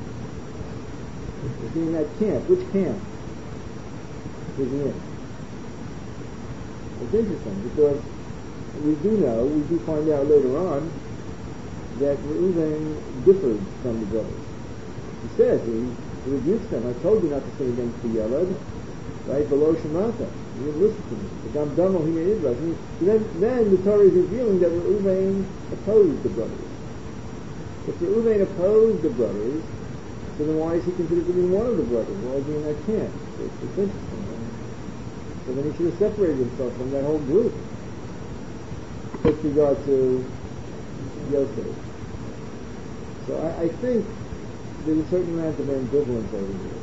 S1: Is he in that camp? Which camp is he in? It's interesting because we do know, we do find out later on that Reuven differed from the brothers. He says, he, he rebukes them. I told you not to sin against the Yelad, right? Below Shemata. He didn't listen to me. The Gamdamo, he made Idrash. And then, then the Torah is revealing that Reuven opposed the brothers. If Reuven opposed the brothers, so then why is he considered to be one of the brothers? Why is he in that camp? It's, it's interesting. Right? So then he should have separated himself from that whole group with regard to Yosef. So I, I think there's a certain amount of ambivalence over here.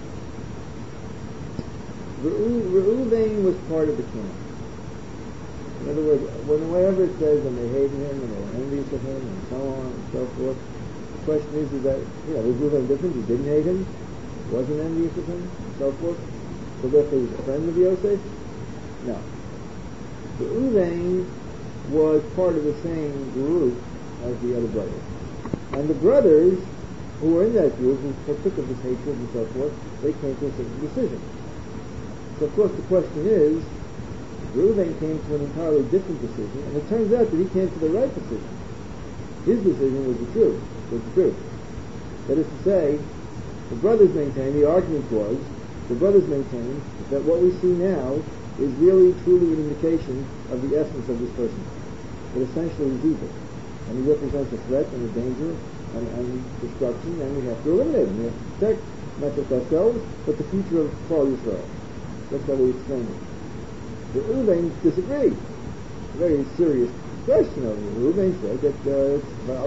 S1: Reuven was part of the camp. In other words, whenever it says and they hated him and they were envious of him and so on and so forth, the question is, is that, you know, was Reuven different? He didn't hate him, wasn't envious of him, and so forth. So therefore he was a friend of Yosef? No. Reuven was part of the same group as the other brothers. And the brothers who were in that group, who partook of this hatred and so forth, they came to a certain decision. So of course the question is, Reuven came to an entirely different decision, and it turns out that he came to the right decision. His decision was the truth, was the truth. That is to say, the brothers maintained, the argument was, the brothers maintained that what we see now is really truly an indication of the essence of this person. That essentially is evil. And he represents a threat and a danger and, and destruction, and we have to eliminate him. We have to protect not just ourselves, but the future of Klal Yisrael. That's how we explain it. But Reuven disagreed. A very serious question over here. Reuven said that uh,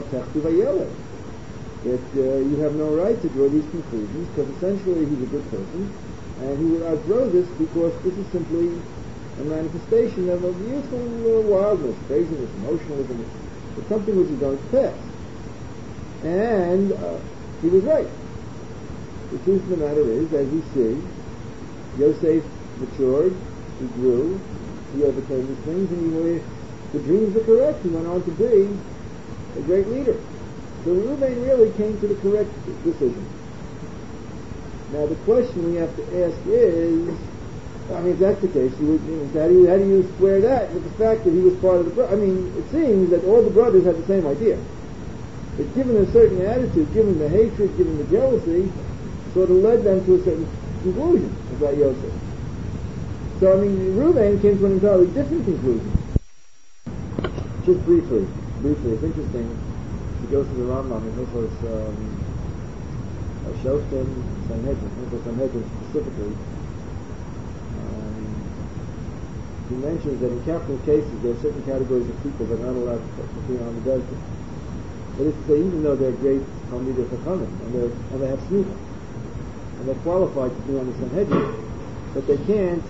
S1: that uh, you have no right to draw these conclusions because essentially he's a good person and he will outgrow this because this is simply a manifestation of a youthful uh, wildness, craziness, emotionalism. It's something which is going to pass. And uh, he was right. The truth of the matter is, as we see, Yosef matured, he grew, he overcame these things, and he were, the dreams were correct. He went on to be a great leader. So Reuven really came to the correct decision. Now the question we have to ask is, I mean, if that's the case, you would, you know, how, do you, how do you square that with the fact that he was part of the bro- I mean, it seems that all the brothers had the same idea. But given a certain attitude, given the hatred, given the jealousy, sort of led them to a certain conclusion about Yosef. So, I mean, Reuven came to an entirely different conclusion. Just briefly, briefly, it's interesting to go through the Rambam in Hilchos um, Shoftim, Sanhedrin, Hilchos Sanhedrin specifically. Um, he mentions that in capital cases there are certain categories of people that are not allowed to be on the desert. But it's to say, even though they're great Talmidei Chachamim, and, they're, and they have smicha, and they're qualified to be on the Sanhedrin, but they can't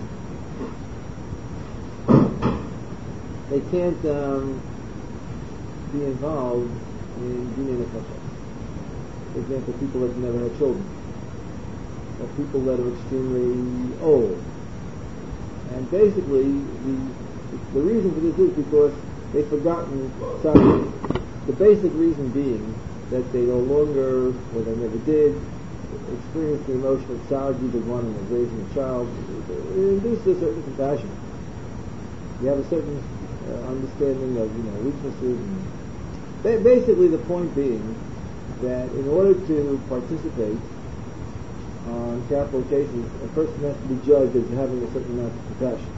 S1: they can't um, be involved in Dinei Nefashos. For example, people that never had children, or people that are extremely old. And basically, the the reason for this is because they've forgotten something. The basic reason being that they no longer, or they never did, experience the emotional nostalgia of one of raising a child. It induces a certain compassion. You have a certain uh, understanding of, you know, weaknesses. And ba- basically, the point being that in order to participate on capital cases, a person has to be judged as having a certain amount of compassion.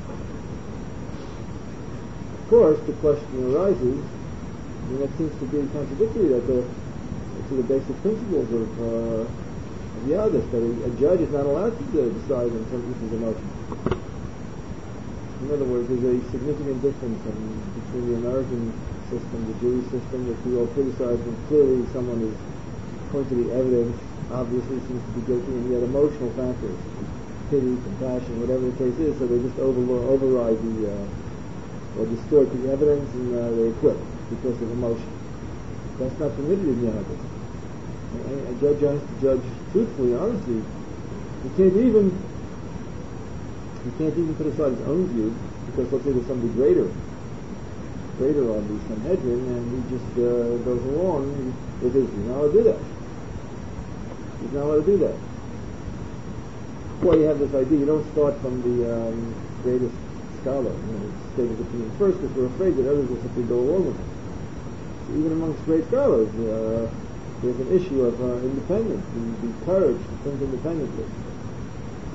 S1: Of course, the question arises, and that seems to be contradictory that the, to the basic principles of uh, Yeah, this, that a, a judge is not allowed to decide on some people's emotions. In other words, there's a significant difference in, between the American system, the Jewish system, which we all criticize when clearly someone is pointing to the evidence, obviously seems to be guilty, and yet emotional factors, pity, compassion, whatever the case is, so they just over, override the, uh, or distort the evidence, and uh, they acquit because of emotion. That's not permitted in the United States. A judge has to judge truthfully, honestly. He can't even he can't even put aside his own view because let's say there's somebody greater, greater on the Sanhedrin, and he just uh, goes along with his. He's not allowed to do that. He's not allowed to do that. Well, you have this idea. You don't start from the um, greatest scholar, you know, state of opinion first, because we're afraid that others will simply go along with him. So even amongst great scholars. Uh, There's an issue of uh, independence, and the courage to think independently.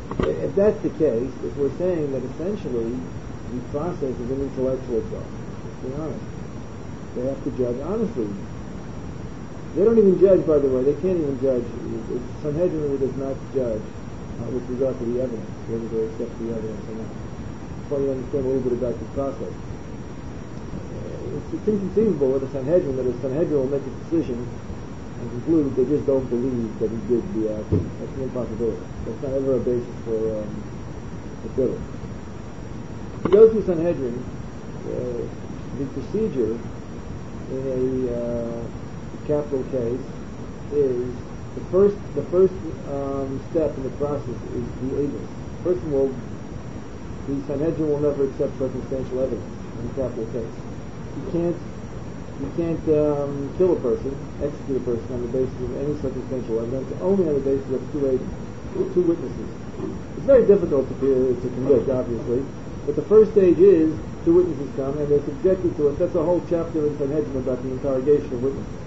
S1: if that's the case, if we're saying that essentially the process is an intellectual process, let's be honest, they have to judge honestly. They don't even judge, by the way. They can't even judge. It's Sanhedrin really does not judge uh, with regard to the evidence, whether they accept the evidence or not. That's why you understand a little bit about this process. Uh, it's, it's inconceivable with a Sanhedrin that a Sanhedrin will make a decision and conclude they just don't believe that he did the act. That's an impossibility. That's not ever a basis for um, fulfilling. To go through Sanhedrin, uh, the procedure in a uh, capital case is the first the first um, step in the process is the evidence. First of all, the Sanhedrin will never accept circumstantial evidence in a capital case. You can't you can't um, kill a person, execute a person on the basis of any circumstantial evidence, only on the basis of two agents, two witnesses. It's very difficult to to convict, obviously, but the first stage is two witnesses come and they're subjected to it. That's a whole chapter in Sanhedrin about the interrogation of witnesses.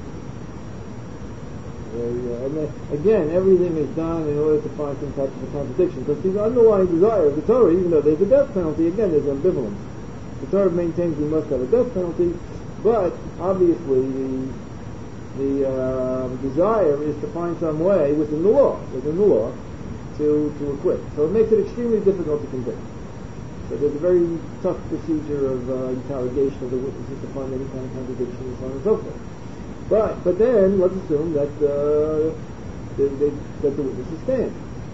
S1: They, uh, and they, again, everything is done in order to find some type of a contradiction, because the underlying desire of the Torah, even though there's a death penalty, again, there's ambivalence. The Torah maintains we must have a death penalty, but obviously the the uh, desire is to find some way within the law, within the law, to to acquit. So it makes it extremely difficult to convict. So there's a very tough procedure of uh, interrogation of the witnesses to find any kind of contradiction and so on and so forth. But but then let's assume that uh, they, they, that the witnesses stand.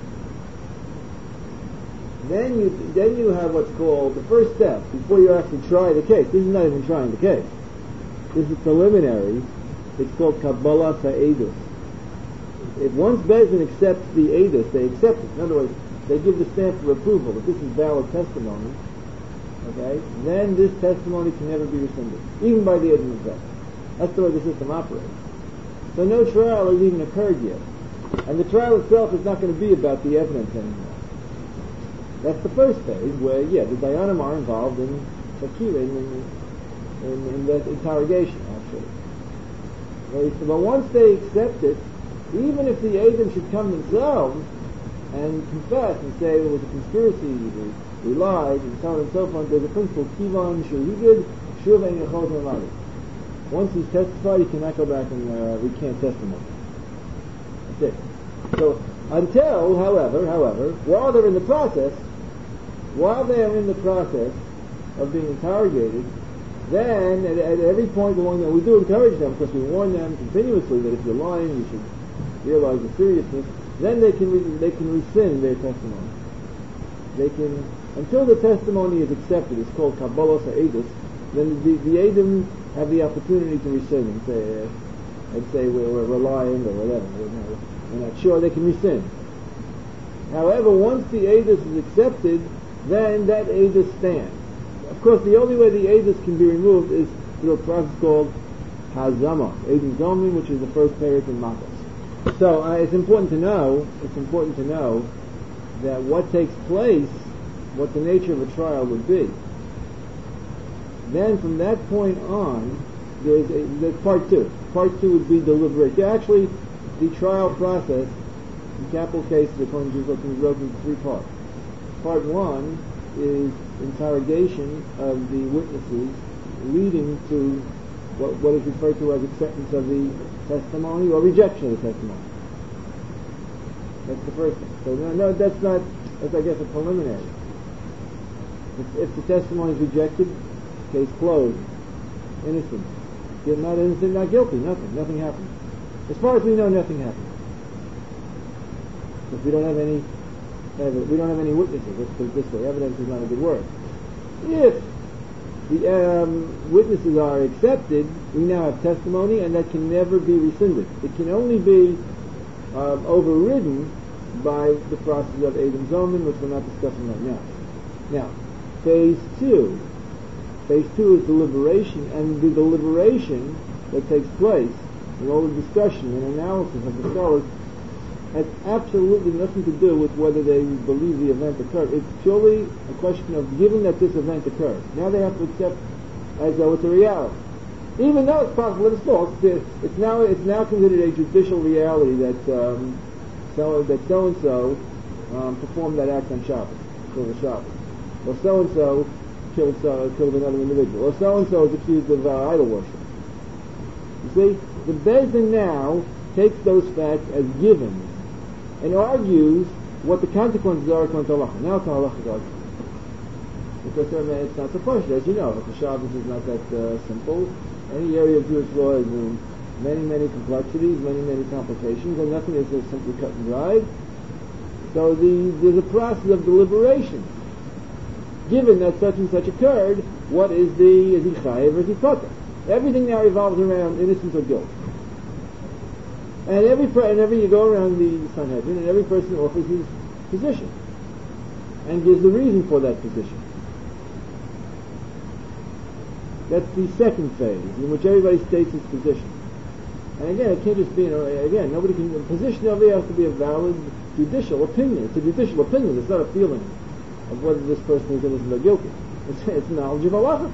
S1: Then you then you have what's called the first step before you actually try the case. This is not even trying the case. This is preliminary. It's called Kabbalah Ha'edus. If once Bezdin accepts the Edus, they accept it. In other words, they give the stamp of approval that this is valid testimony. Okay, then this testimony can never be rescinded, even by the agent himself. That's the way the system operates. So no trial has even occurred yet. And the trial itself is not going to be about the evidence anymore. That's the first phase where, yeah, the Dayanim are involved in Shakira, in, in, in the interrogation, actually. But once they accept it, even if the agents should come themselves and confess and say it was a conspiracy, we, we lied, and so on and so forth, there's a principle, Kivan Shuhigid, Shuv Ein Yechol Tamari. Once he's testified, he cannot go back and uh, recant testimony. That's it. So, until, however, however, while they're in the process, while they are in the process of being interrogated, then at, at every point along the way, we do encourage them, because we warn them continuously that if you're lying, you should realize the seriousness. Then they can re- they can rescind their testimony. They can, until the testimony is accepted, it's called Kabbalah Ha'edus. Then the the Edom have the opportunity to rescind and say, uh, and say we're, we're lying or whatever. We're, we're not sure. They can rescind. However, once the Edus is accepted, then that Edus stands. Of course, the only way the Edus can be removed is through a process called Hazama, Edom Zomin, which is the first period in Makos. So uh, it's important to know. It's important to know that what takes place, what the nature of a trial would be. Then from that point on, there's, a, there's part two. Part two would be deliberation. Actually, the trial process in capital cases, according to Jesus, is broken into three parts. Part one is interrogation of the witnesses, leading to what, what is referred to as acceptance of the testimony or rejection of the testimony. That's the first thing. So no, no that's not, that's I guess a preliminary. If, if the testimony is rejected, case closed, innocent. You're not innocent, not guilty, nothing, nothing happened. As far as we know, nothing happened. Because we don't have any, we don't have any witnesses. Let's put it this way: evidence is not a good word. If the um, witnesses are accepted, we now have testimony, and that can never be rescinded. It can only be um, overridden by the process of Edom Zomin, which we're not discussing right now. Now, phase two. Phase two is deliberation, and the deliberation that takes place in all the discussion and analysis of the scholars has absolutely nothing to do with whether they believe the event occurred. It's purely a question of given that this event occurred. Now they have to accept as though it's a reality. Even though it's possible that it's false, it's now it's now considered a judicial reality that um, so that so and so um, performed that act on Shabbos, killed a Shabbos. Or so-and-so killed, uh, killed another individual. Or so-and-so is accused of uh, idol worship. You see, the Beis Din now takes those facts as givens and argues what the consequences are according to halacha. Now it's a halachic argument. Because uh, it's not so pushed, as you know. The Shabbos is not that uh, simple. Any area of Jewish law is in many, many complexities, many, many complications, and nothing is just simply cut and dried. So the, there's a process of deliberation. Given that such and such occurred, what is the, is he chayiv or is he potter? Everything now revolves around innocence or guilt. And every, and every, you go around the Sanhedrin, and every person offers his position. And gives the reason for that position. That's the second phase, in which everybody states his position. And again, it can't just be, again, nobody can, the position of it has to be a valid judicial opinion. It's a judicial opinion, it's not a feeling of whether this person is innocent or guilty. It's, it's knowledge of halacha.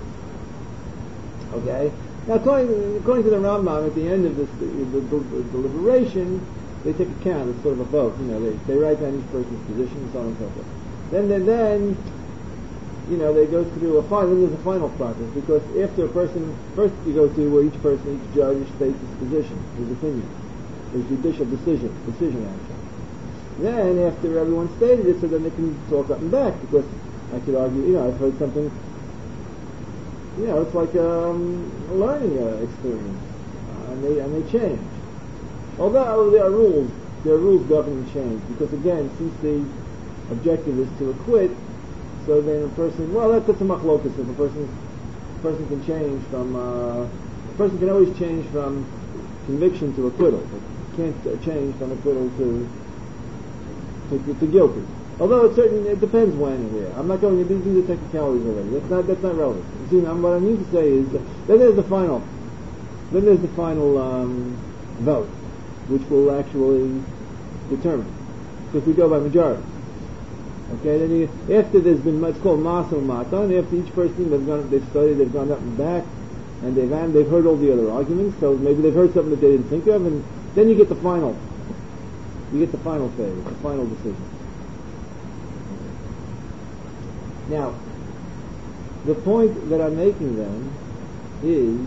S1: Okay? Now, according, according to the Rambam, at the end of this the, the, the deliberation, they take account, it's sort of a vote, you know, they, they write down each person's position and so on and so forth. Then, then, then, you know, they go through a final, then there's a final process, because after a person, first you go through where each person, each judge states his position, his opinion, his judicial decision, decision action. Then, after everyone stated it, so then they can talk up and back, because I could argue, you know, I've heard something, you know, it's like um, a learning uh, experience, uh, and they and they change. Although there are rules, there are rules governing change, because again, since the objective is to acquit, so then a person, well, that's, that's a machlokas. If a person, a person can change from, uh, a person can always change from conviction to acquittal, but can't uh, change from acquittal to to, to, to guilty. Although it certain, it depends when and where. I'm not going to these are technicalities already. That's not that's not relevant. You see, what I mean to say is that then there's the final, then there's the final um, vote, which will actually determine, because we go by majority. Okay, then you, after there's been, it's called Masa Mata, and after each person they've gone, they've studied, they've gone up and back, and they've and they've heard all the other arguments. So maybe they've heard something that they didn't think of, and then you get the final, you get the final phase, the final decision. Now, the point that I'm making then is,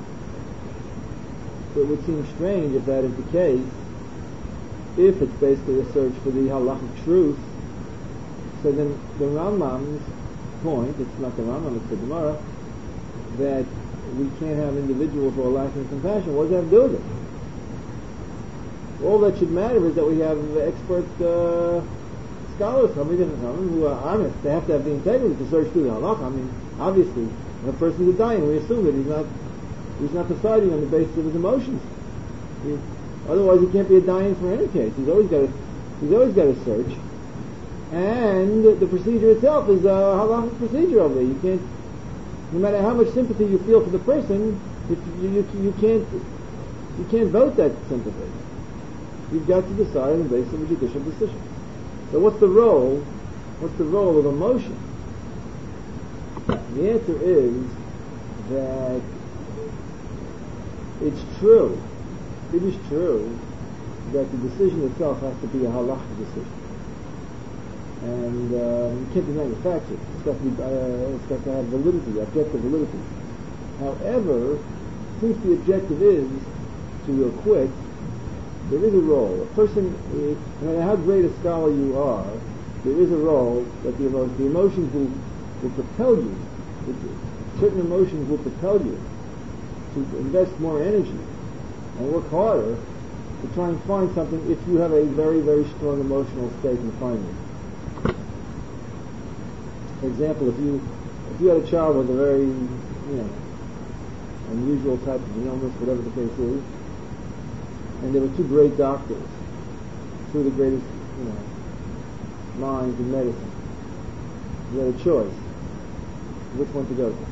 S1: it would seem strange if that is the case, if it's basically a search for the halachic truth. So then the Rambam's point, it's not the Rambam, it's the Gemara, that we can't have individuals who are lacking compassion. What does that have to do with it? All that should matter is that we have expert uh, scholars, somebody different from them, who are honest. They have to have the integrity to search through the halakha. I mean, obviously, when a person is dying, we assume that he's not he's not deciding on the basis of his emotions. He, otherwise, he can't be a dying for any case. He's always got to he's always got to search. And the procedure itself is a halakhic procedure over there. You can't, no matter how much sympathy you feel for the person, you, you, you can't you can't vote that sympathy. You've got to decide on the basis of a judicial decision. So what's the role? What's the role of emotion? The answer is that it's true. It is true that the decision itself has to be a halakhic decision. And uh, you can't be manufactured. It's got to be, uh, it's got to have validity, objective validity. However, since the objective is to acquit, there is a role. A person, is, no matter how great a scholar you are, there is a role that the, emo- the emotions will, will propel you. Certain emotions will propel you to invest more energy and work harder to try and find something if you have a very, very strong emotional stake in finding it. For example, if you if you had a child with a very, you know, unusual type of illness, whatever the case is, and there were two great doctors, two of the greatest, you know, minds in medicine, you had a choice which one to go to.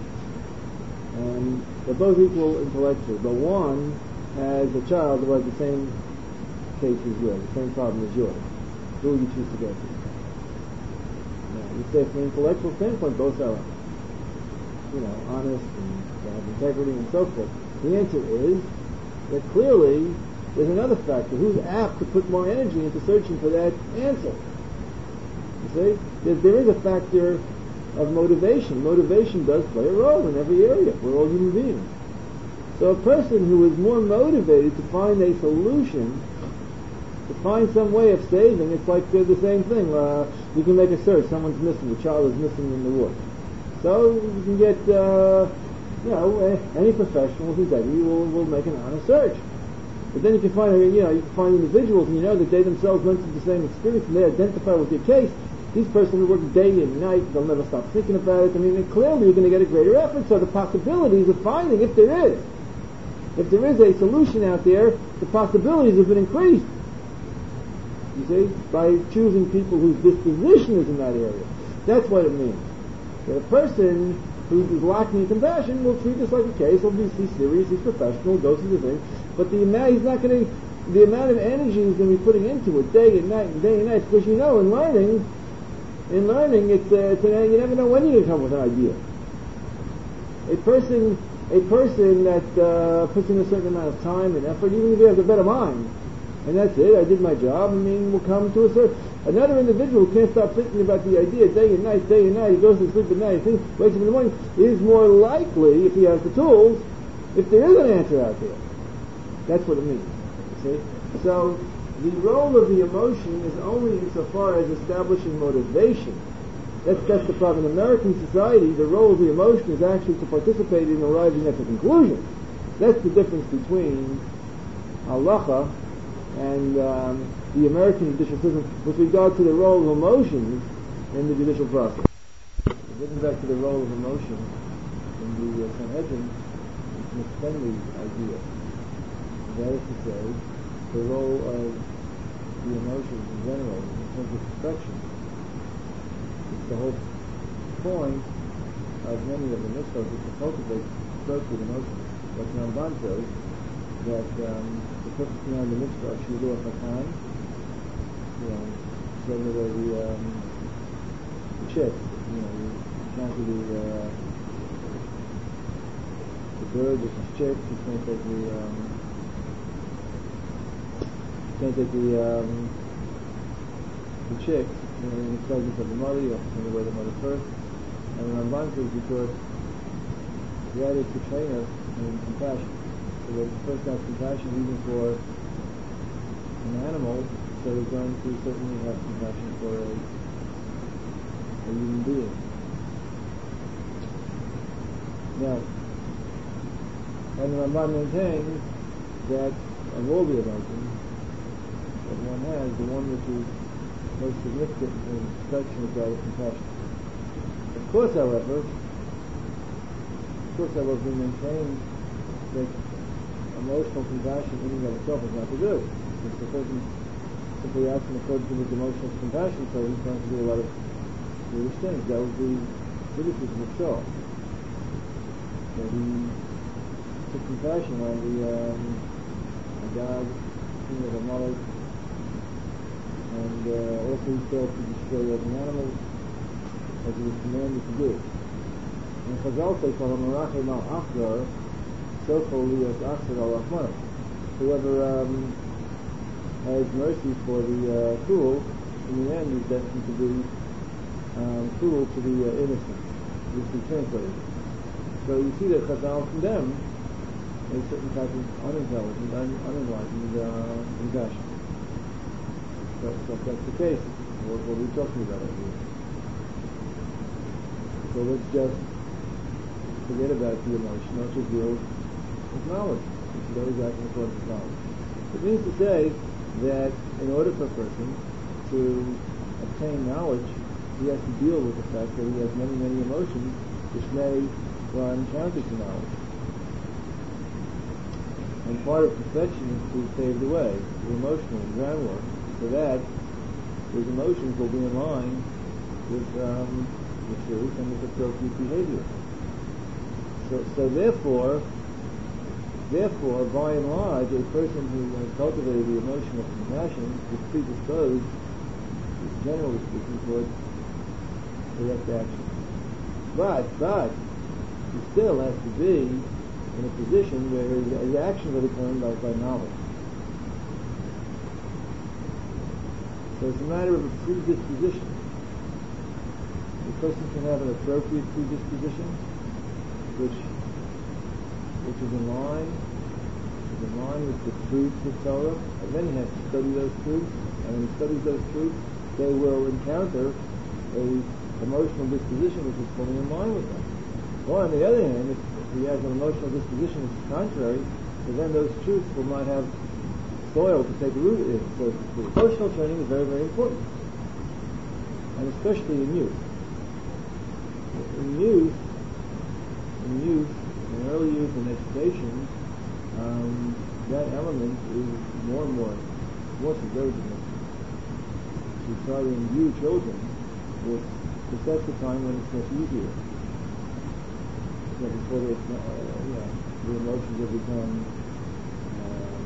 S1: And they're both equal intellectually, but one has a child who has the same case as yours, the same problem as yours. Who will you choose to go to? You say from an intellectual standpoint, both are, you know, honest and have integrity and so forth. The answer is that clearly there's another factor. Who's apt to put more energy into searching for that answer? You see? There, there is a factor of motivation. Motivation does play a role in every area. We're all human beings. So a person who is more motivated to find a solution, to find some way of saving, it's like uh, the same thing. Uh, you can make a search. Someone's missing. The child is missing in the woods. So you can get, uh, you know, any professional who's integrity will, will make an honest search. But then you can find, you know, you can find individuals, and you know that they themselves went through the same experience, and they identify with your case. These persons will work day and night. They'll never stop thinking about it. I mean, clearly you're going to get a greater effort. So the possibilities of finding, if there is, if there is a solution out there, the possibilities have been increased. You see, by choosing people whose disposition is in that area. That's what it means. That a person who is lacking in compassion will treat this like a case. He'll be he's serious, he's professional, goes through the thing. But the amount he's not going to, the amount of energy he's going to be putting into it day and night and day and night. Because you know, in learning, in learning, it's, uh, it's an, you never know when you're going to come with an idea. A person, a person that uh, puts in a certain amount of time and effort, even if he has a better mind, and that's it, I did my job, I mean, we'll come to a certain... Another individual who can't stop thinking about the idea day and night, day and night, he goes to sleep at night, he wakes up in the morning, is more likely, if he has the tools, if there is an answer out there. That's what it means, you see? So, the role of the emotion is only insofar as establishing motivation. That's, that's the problem. In American society, the role of the emotion is actually to participate in arriving at the conclusion. That's the difference between halacha and um, the American judicial system with regard to the role of emotions in the judicial process. Getting back to the role of emotion in the uh, Sanhedrin, it's an extended idea. That is to say, the role of the emotions in general in terms of perfection. It's the whole point of many of the mitzvahs is to cultivate appropriate emotions. Like Ramban says, that um, the purpose behind the mitzvah of Shilu HaChan, you know, so that the, um, the chick, you know, you can't do the, uh, the bird, which is chick, you can't take the, um, you can't take the, um, the chick, you know, in the presence of the mother, you have to send away the mother first. And Ramban says because that is to train us in compassion. So that first has compassion even for an animal, so we're going to certainly have compassion for a, a human being. Now, and the Ramban maintains that of all the emotions that one has, the one which is most significant in perfection is that of compassion. Of course, however, of course, however, we maintain that emotional compassion in and of itself is not to do. If the person simply acts in accordance with emotional compassion, so he's going to do a lot of foolish things. That would be criticism of Shaul. That he took compassion on the um, Agag, king of Amalek, and uh, also he failed to destroy all the animals as he was commanded to do. And Chazal say, "Merachem al Achzar, Sofo liyos Achzar al Rachman." Whoever um, has mercy for the uh, cruel, in the end is destined to be um, cruel to the uh, innocent. This is translated. So you see that Chazal condemn a certain type of unintelligent, un- unenlightened uh, compassion. So, so if that's the case, what, what are we talking about over here? So let's just forget about the emotion. Let's just deal with knowledge. We should always act in accordance with knowledge. It means to say that in order for a person to obtain knowledge, he has to deal with the fact that he has many, many emotions which may run counter to knowledge. And part of perfection is to pave the way, the emotional groundwork, so that his emotions will be in line with um, the truth and with appropriate behavior. So, so therefore, therefore, by and large, a person who has cultivated the emotion of compassion is predisposed, generally speaking, towards direct action. But, but, he still has to be in a position where his, his actions are determined by, by knowledge. So it's a matter of a predisposition. The person can have an appropriate predisposition, which which is in line, is in line with the truths of Torah, and then he has to study those truths, and when he studies those truths, they will encounter a emotional disposition which is fully in line with them. Or on the other hand, if, if he has an emotional disposition which is contrary, so then those truths will not have soil to take root in, so to speak. Emotional training is very, very important, and especially in youth. In youth, in youth, in early youth and education, um, that element is more and more, more significant. To try to imbue children with, because that's the time when it's much easier. So before they, uh, you know, the emotions have become, um,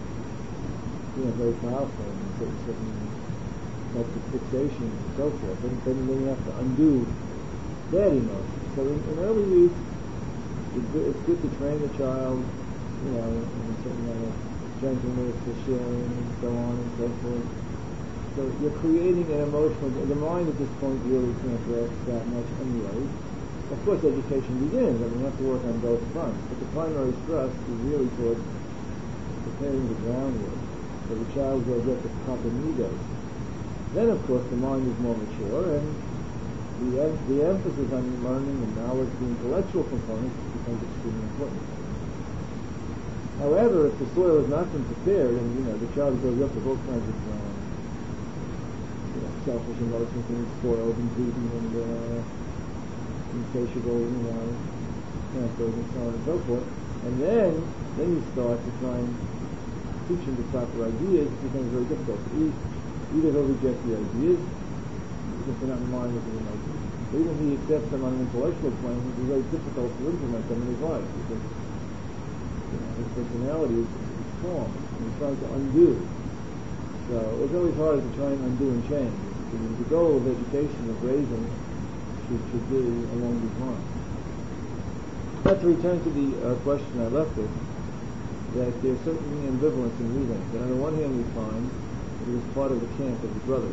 S1: you know, very powerful and certain, certain types of fixation and so forth. Then, then, then you have to undo bad emotions. So in, in early youth, it's good, it's good to train the child, you know, in a certain amount of gentleness, for sharing, and so on and so forth. So you're creating an emotional, the mind at this point really can't grasp that much anyway. Of course education begins, and we have to work on both fronts, but the primary thrust is really towards preparing the groundwork so the child will get the proper needs. Then of course the mind is more mature, and the, em- the emphasis on learning and knowledge, the intellectual component, becomes extremely important. However, if the soil has not been prepared, and you know the child grows up with all kinds of um, you know, selfish emotions and spoiled and greedy and uh, insatiable, you know, cancers and so on and so forth, and then then you start to try and teach him the proper ideas. It becomes very difficult. Either he'll reject the ideas because they're not in line with the emotions. Even if he accepts them on an intellectual plane, it will be very difficult to implement them in his life because you know, his personality is, is formed and he's trying to undo. So it's always hard to try and undo and change. The, the goal of education, of raising, should, should be along these lines. But to return to the uh, question I left with, that there's certainly ambivalence in Reuven. That on the one hand we find that he was part of the camp of the brothers,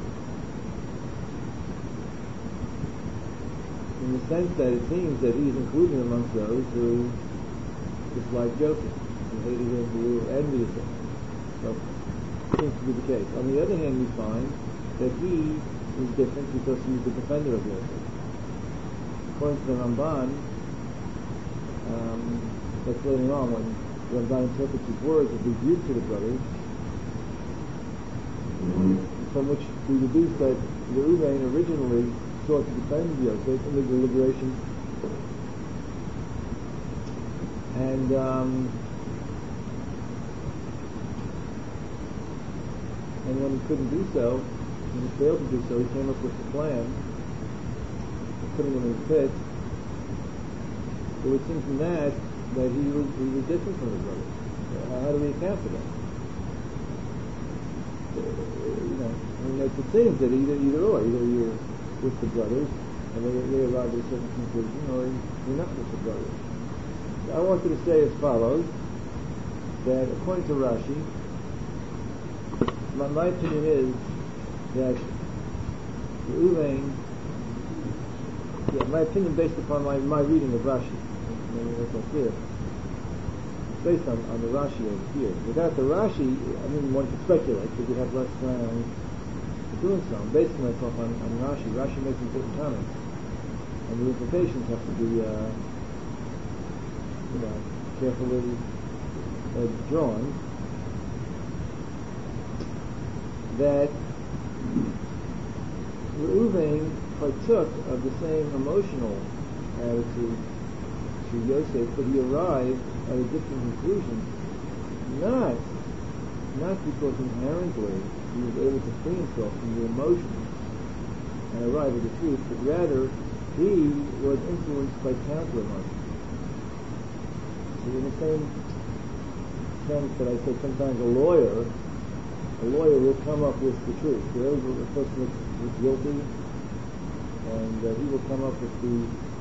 S1: in the sense that it seems that he's included amongst those who disliked Joseph, who hated him, who envied him. So seems to be the case. On the other hand, we find that he is different because he's the defender of Joseph. According to the Ramban, um, that's later on when the Ramban interprets his words of rebuke to the brothers, from which we deduce that Reuven originally sought to defend Joseph in the deliberation, and um, and when he couldn't do so, when he failed to do so, he came up with the plan of putting him in the pit. It would seem from that that he was he was different from his brothers. Uh, how do we account for that? Uh, you know, I mean, it seems that either either or, either you're with the brothers and they, they arrive at a certain conclusion, or you're not with the brothers. I wanted to say as follows, that according to Rashi, my, my opinion is that Reuven, yeah, my opinion based upon my, my reading of Rashi, maybe that's not clear, based on, on the Rashi over here. Without the Rashi, I mean, one could speculate because you have less ground for doing so. I'm basing myself on, on Rashi. Rashi makes important comments, and the implications have to be, uh, you know, carefully uh, drawn. That Reuven partook of the same emotional attitude to Yosef, but he arrived at a different conclusion. Not, not because inherently he was able to free himself from the emotions and arrive at the truth, but rather he was influenced by counter emotions. So in the same sense that I said sometimes a lawyer, a lawyer will come up with the truth. Wherever the person is guilty, and uh, he will come up with the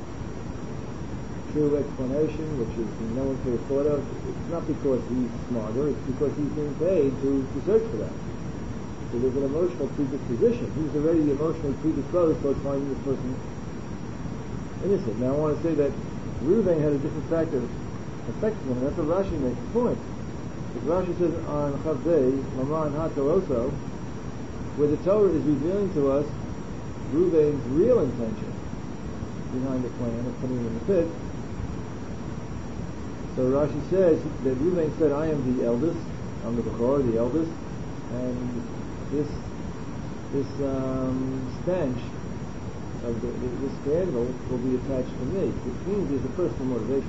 S1: true explanation, which is no one could have thought of. It's not because he's smarter, it's because he's being paid to, to search for that. So So there's an emotional predisposition. He's already emotionally predisposed towards finding this person innocent. Now I want to say that Reuven had a different factor affecting him, and that's what Rashi makes the point. Because Rashi says on Chavdei, Mama and Hato also, where the Torah is revealing to us Reuven's real intention behind the plan of putting him in the pit. So Rashi says that Reuven said, I am the eldest, I'm the Bechor, the eldest, and this this um, stench of the, the, this scandal will be attached to me, which means there's a personal motivation.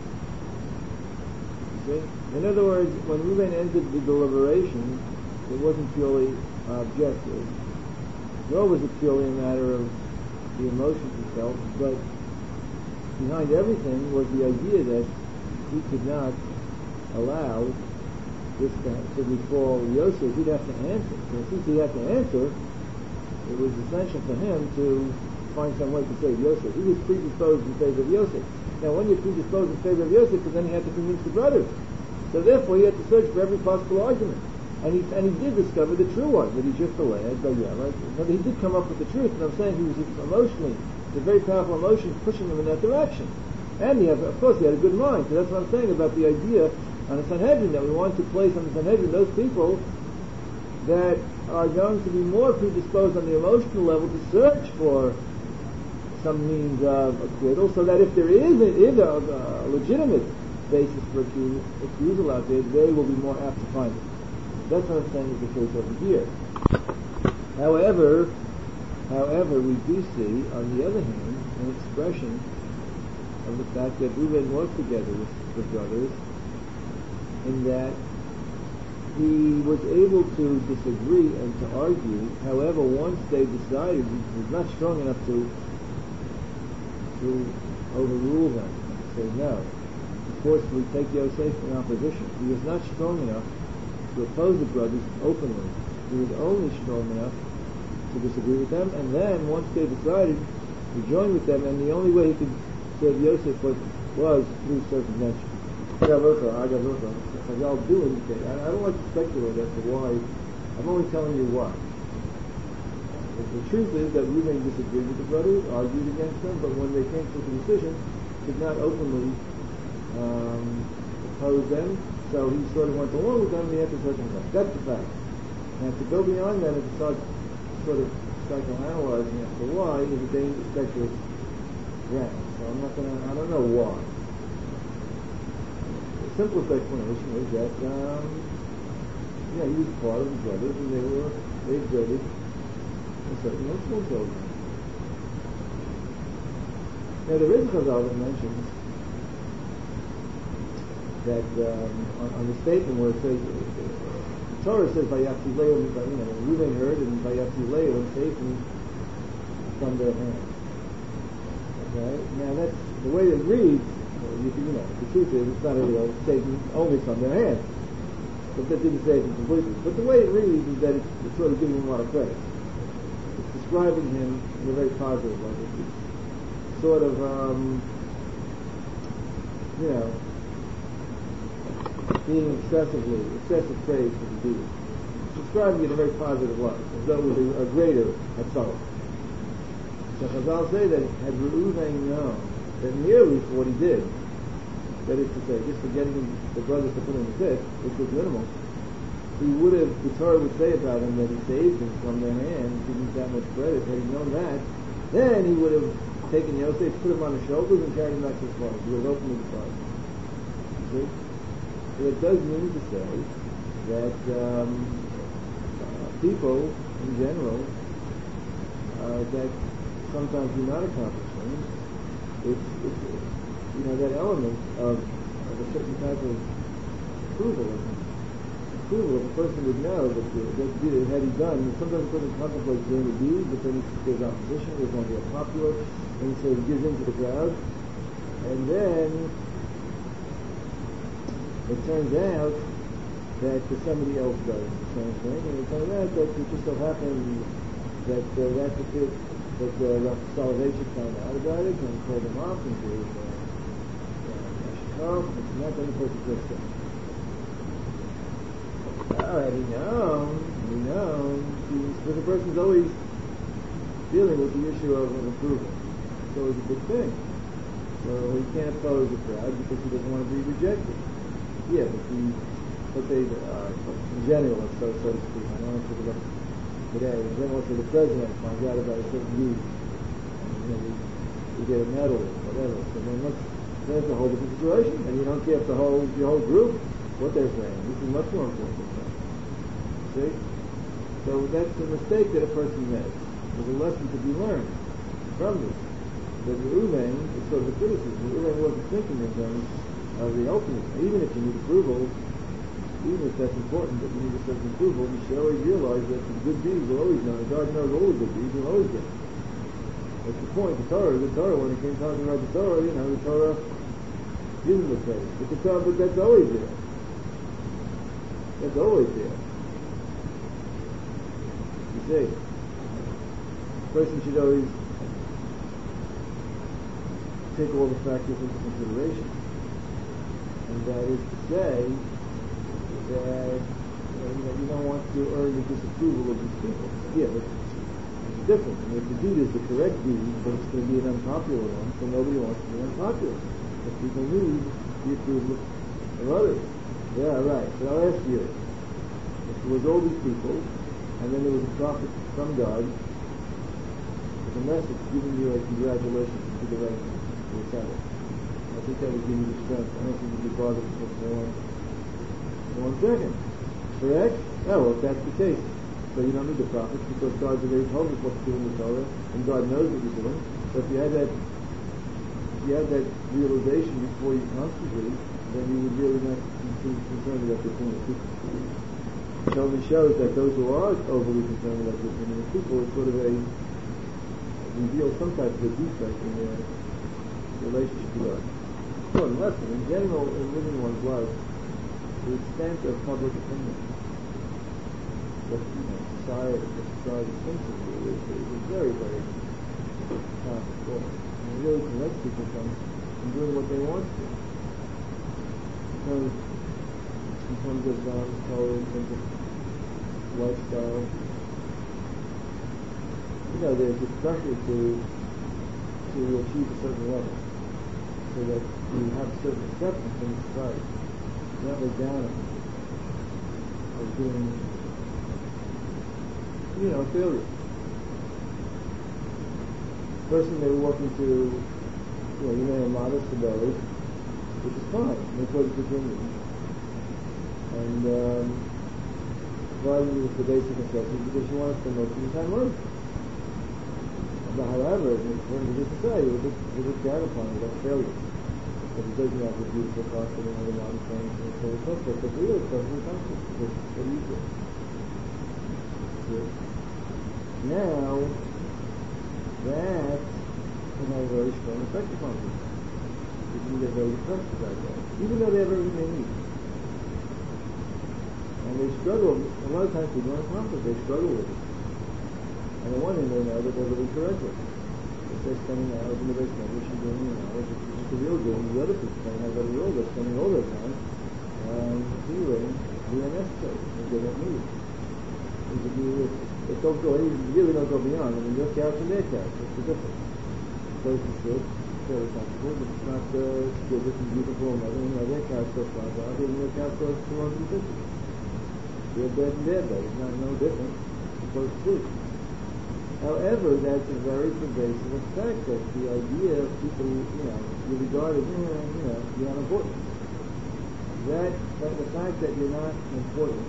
S1: You see? In other words, when Reuven entered the deliberation, it wasn't purely objective, nor was it purely a matter of the emotions he felt, but behind everything was the idea that he could not allow this to, to befall Yosef. He'd have to answer. So since he had to answer, it was essential for him to find some way to save Yosef. He was predisposed in favor of Yosef. Now when you're predisposed in favor of Yosef, then he had to convince the brothers. So therefore he had to search for every possible argument. And he, and he did discover the true one, that he's just a lad, but yeah, right? But he did come up with the truth, and I'm saying he was emotionally, it's a very powerful emotion pushing him in that direction. And he had, of course, he had a good mind. So that's what I'm saying about the idea on the Sanhedrin, that we want to place on the Sanhedrin those people that are going to be more predisposed on the emotional level to search for some means of acquittal, so that if there is a, is a, a legitimate basis for accus- accusal out there, they will be more apt to find it. That's what I'm saying is the case over here. However, however, we do see, on the other hand, an expression of the fact that Reuven was together with the brothers, in that he was able to disagree and to argue. However, once they decided, he was not strong enough to to overrule them and say no, forcefully take Yosef in opposition. He was not strong enough to oppose the brothers openly. He was only strong enough to disagree with them, and then once they decided to join with them, and the only way he could save Yosef was, was through circumvention. I'll do anything. I, I don't like to speculate as to why. I'm only telling you why. The truth is that Reuven disagreed with the brothers, argued against them, but when they came to the decision, did not openly um, oppose them. So he sort of went along with them, and he had to circumvent. That's the fact. And to go beyond that and to start sort of psychoanalyzing as to why is a dangerous, treacherous ground. So I'm not going to, I don't know why. The simplest explanation is that, um, yeah, he was part of the brothers, and they were, they exerted a certain influence over him. Now there is a Chazal that mentions that um, on, on the statement where it says, the Torah says, "Vayatzilehu," you know, Reuven heard, and "Vayatzilehu," and Satan from their hands. Okay, now that's the way it reads. You, can, you know, the truth is, it's not a real Satan only from their hands, but that didn't say it completely. But the way it reads is that it's, it's sort of giving him a lot of credit. It's describing him in a very positive way. It's sort of, um, you know, being excessively, excessive praise for the deed. Describing it in a very positive light, as though it was a, a greater Hatzalah. So Chazal say that had Reuven known that merely for what he did, that is to say, just for getting the brothers to put him in the pit, which was minimal, he would have, the Torah would say about him that he saved them from their hands, giving that much credit. Had he known that, then he would have taken Yosef, put him on his shoulders, and carried him back to his father. He would have opened his father. See? So it does mean to say that um, uh, people, in general, uh, that sometimes do not accomplish things, it's, it's, you know, that element of, of a certain type of approval. Approval, if a person would know that the, that deed had he done, sometimes a person contemplates doing the deed, but then there's opposition, there's going to be a popular, and so he gives in to the crowd, and then it turns out that somebody else does the same thing, and it turns out that it just so happened that uh, that's the kid, that uh, Salvation found out about it and called him off and gave uh, uh, it's not going to put the person. Alright, he known, he known he's, but the person's always dealing with the issue of an approval. It's always a big thing. So he can't oppose the crowd because he doesn't want to be rejected. Yeah, but the, let's say, uh, in general, so, so to speak, I don't want to talk about today, in general, so the president finds out about a certain news, and, you know, we, we get a medal or whatever, so then let's, there's a whole different situation, and you don't care if the whole, your whole group, what they're saying. This is much more important than that. See? So that's a mistake that a person makes. There's a lesson to be learned from this. But the Reuven is sort of a criticism. The Reuven wasn't thinking in terms of the ultimate. Even if you need approval, even if that's important, that you need a certain approval, you should always realize that the good deeds are always known. God knows all the good deeds, and always get them. That's the point. The Torah, the Torah, when it came time to write the Torah, you know, the Torah gives the praise. But the Torah, but that's always there. That's always there. You see, a person should always take all the factors into consideration. And that is to say that you, know, you, know, you don't want to earn the disapproval of these people. Yeah, but it's different. I mean, if the deed is the correct deed, but it's going to be an unpopular one, so nobody wants to be unpopular. But people need the approval of others. Yeah, right. So I'll ask you. If there was all these people, and then there was a prophet from God with a message giving you a congratulations to the right thing, to the Sabbath. I think that would give you the strength. I don't think you'd be bothered for one, for one second. Correct? Oh, well, if that's the case. So you don't need the prophets because God's already told us what to do in the Torah, and God knows what you're doing. So if you had that, if you had that realization before you constantly, then you would really not be concerned about the opinion of people. It only shows that those who are overly concerned about the opinion of people is sort of a reveal some type of a defect in their relationship to God. So, lesson in general, in living one's life, the extent of public opinion, what you know, society, what society thinks of you, is, is a very, very powerful force. And it really prevents people from, from doing what they want to. Because in terms of um, color, in terms of lifestyle, you know, there's this pressure to to achieve a certain level, so that you have certain acceptance in society. Not look down on as being, you know, a failure. Person may walk into, you know, you may have modest abode, which is fine, no cause for opinion. And um, providing you with the basic necessities because you want to spend most of your time learning. But however, in terms of this society, we're just, we're just gratifying that failure. But it doesn't have to be for profit and other modern things and so forth, but the real stuff is conscious. What do you do? Now, that can have a very strong effect upon people. You can get very depressed about that, even though they have everything they need. And they struggle, a lot of times people don't accomplish, they struggle with it. On the one hand, they know that they're living correctly. If they're spending hours in the basement, they should be doing hours, which is the real doing. The other people don't have that real, they're spending all their time um, healing the unnecessary, and they don't need it. It don't go, you really don't go beyond. I mean, your couch and their couch, what's the difference? The place is good, fairly comfortable, but it's not uh, good looking, beautiful, and everything. You know, their couch goes five dollars, and your couch goes two hundred fifty dollars. Your bed and their bed, it's not no different. You're supposed to sleep. However, that's a very pervasive effect that the idea of people, you know, you regard as, you know, you know, you're not important. That, that the fact that you're not important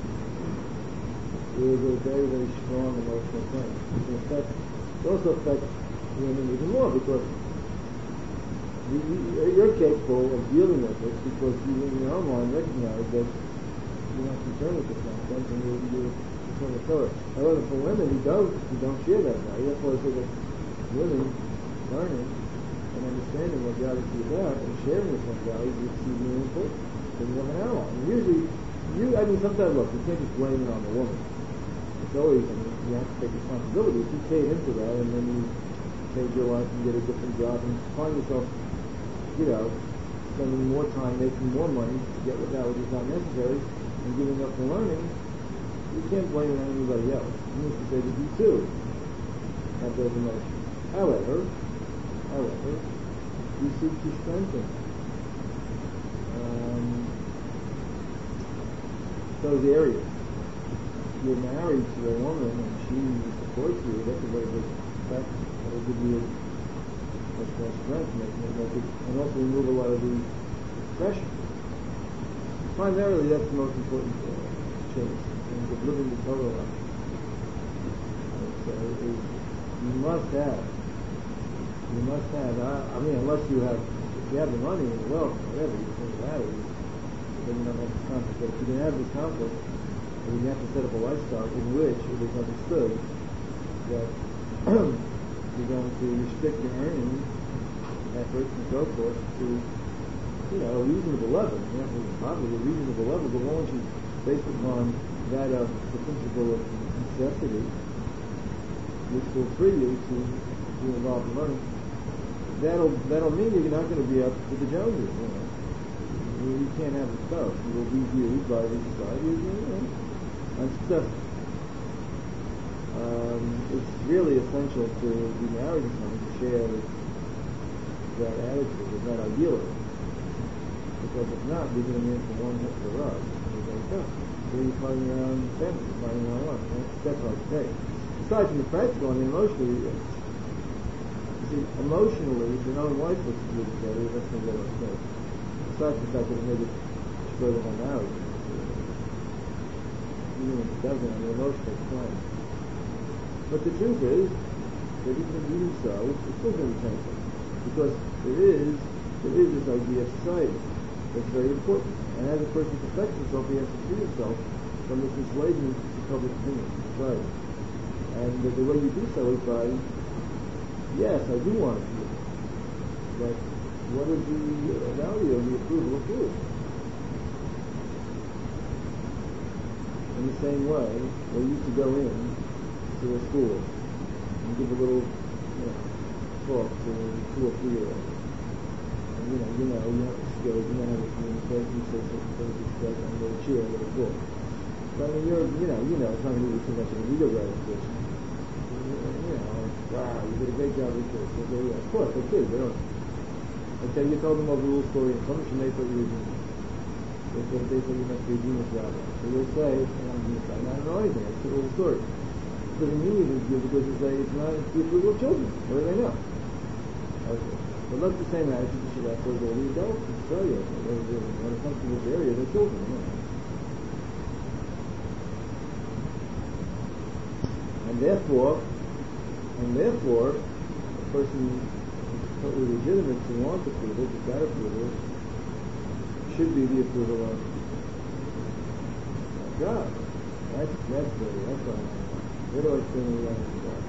S1: is a very, very strong emotional thing. It affects, it also affects women even more because you, you, you're capable of dealing with it because you, in your own mind, recognize that you're not concerned with this nonsense and you, you're concerned with Torah. However, for women who don't, who don't share that value, that's why I say that women learning and understanding what God is about and sharing with some values is exceedingly important. Because you have an ally. And usually, you, I mean, sometimes, look, you can't just blame it on the woman. It's always, I mean, you have to take responsibility. If you paid into that and then you change your life and get a different job and find yourself, you know, spending more time making more money to get what that which is not necessary and giving up the learning, You can't blame it on anybody else. He needs to say that you too have those emotions. However, however, you seek to strengthen um, those areas. If you're married to a woman and she supports you, that's a very good fact. That will give you much more strength, make, make it, and also remove a lot of the pressure. Primarily, that's the most important uh, change in terms of living the Torah life. And so it is, you must have, you must have, I, I mean, unless you have, if you have the money and the wealth, whatever, you think about it, then you don't have this conflict. But if you didn't have this conflict, then you have to set up a lifestyle in which it is understood that you're going to restrict your earning efforts and so forth to, you know, a reasonable level. You know, probably a reasonable level, but once you based upon that of the principle of necessity, which will free you to be involved in learning, that'll that'll mean you're not going to be up to the Joneses. You know, you, you can't have it both. You will be viewed by the society as, you know, unsuccessful. Um, it's really essential to be married to someone to share that attitude, that idealism. Because if not, you're going to be in for one hit for us. And you're going to go. So you're fighting your own family, you're fighting your own life. That's, that's hard to take. Aside from the practical, I mean, emotionally, you see, emotionally, if your own wife looks good together, that's going to go okay. Aside from the fact that it may just destroy the whole marriage. Even if it doesn't, on the emotional plane. But the truth is, that even, even so, it's still going to be painful. Because there is, there is this idea of society that's very important. And as a person perfects himself, he has to free himself from this enslavement to public opinion, society. And the, the way you do so is by, yes, I do want to feel, but what is the value of the approval of food? In the same way, they used to go in to a school and give a little, you know, talk to two or three year olds. And you know, you know, you have the skills, you know how to communicate, you say certain things, you say, I'm going to cheer, I'm going to talk. But I mean, you're, you know, you know, it's not going to be too much of an ego gratification. You know, wow, you did a great job with this. Okay, yeah, of course, they did, they don't. Okay, you told them over a little story, and some they thought you were genius. They thought, they thought you must be a genius rabbi. So you'll say, I'm a genius rabbi. I don't know anything, it's a little story. It doesn't mean anything to you because you say it's not the approval of children. What do they know? Okay. But that's the same attitude you should have towards all the adults in Australia. When it comes to this area, they're children. You know? And therefore, and therefore, a person is totally legitimate to want approval, to that approval, should be the approval of God. That's, that's the, that's what I want. Where do I stand in the eyes of God?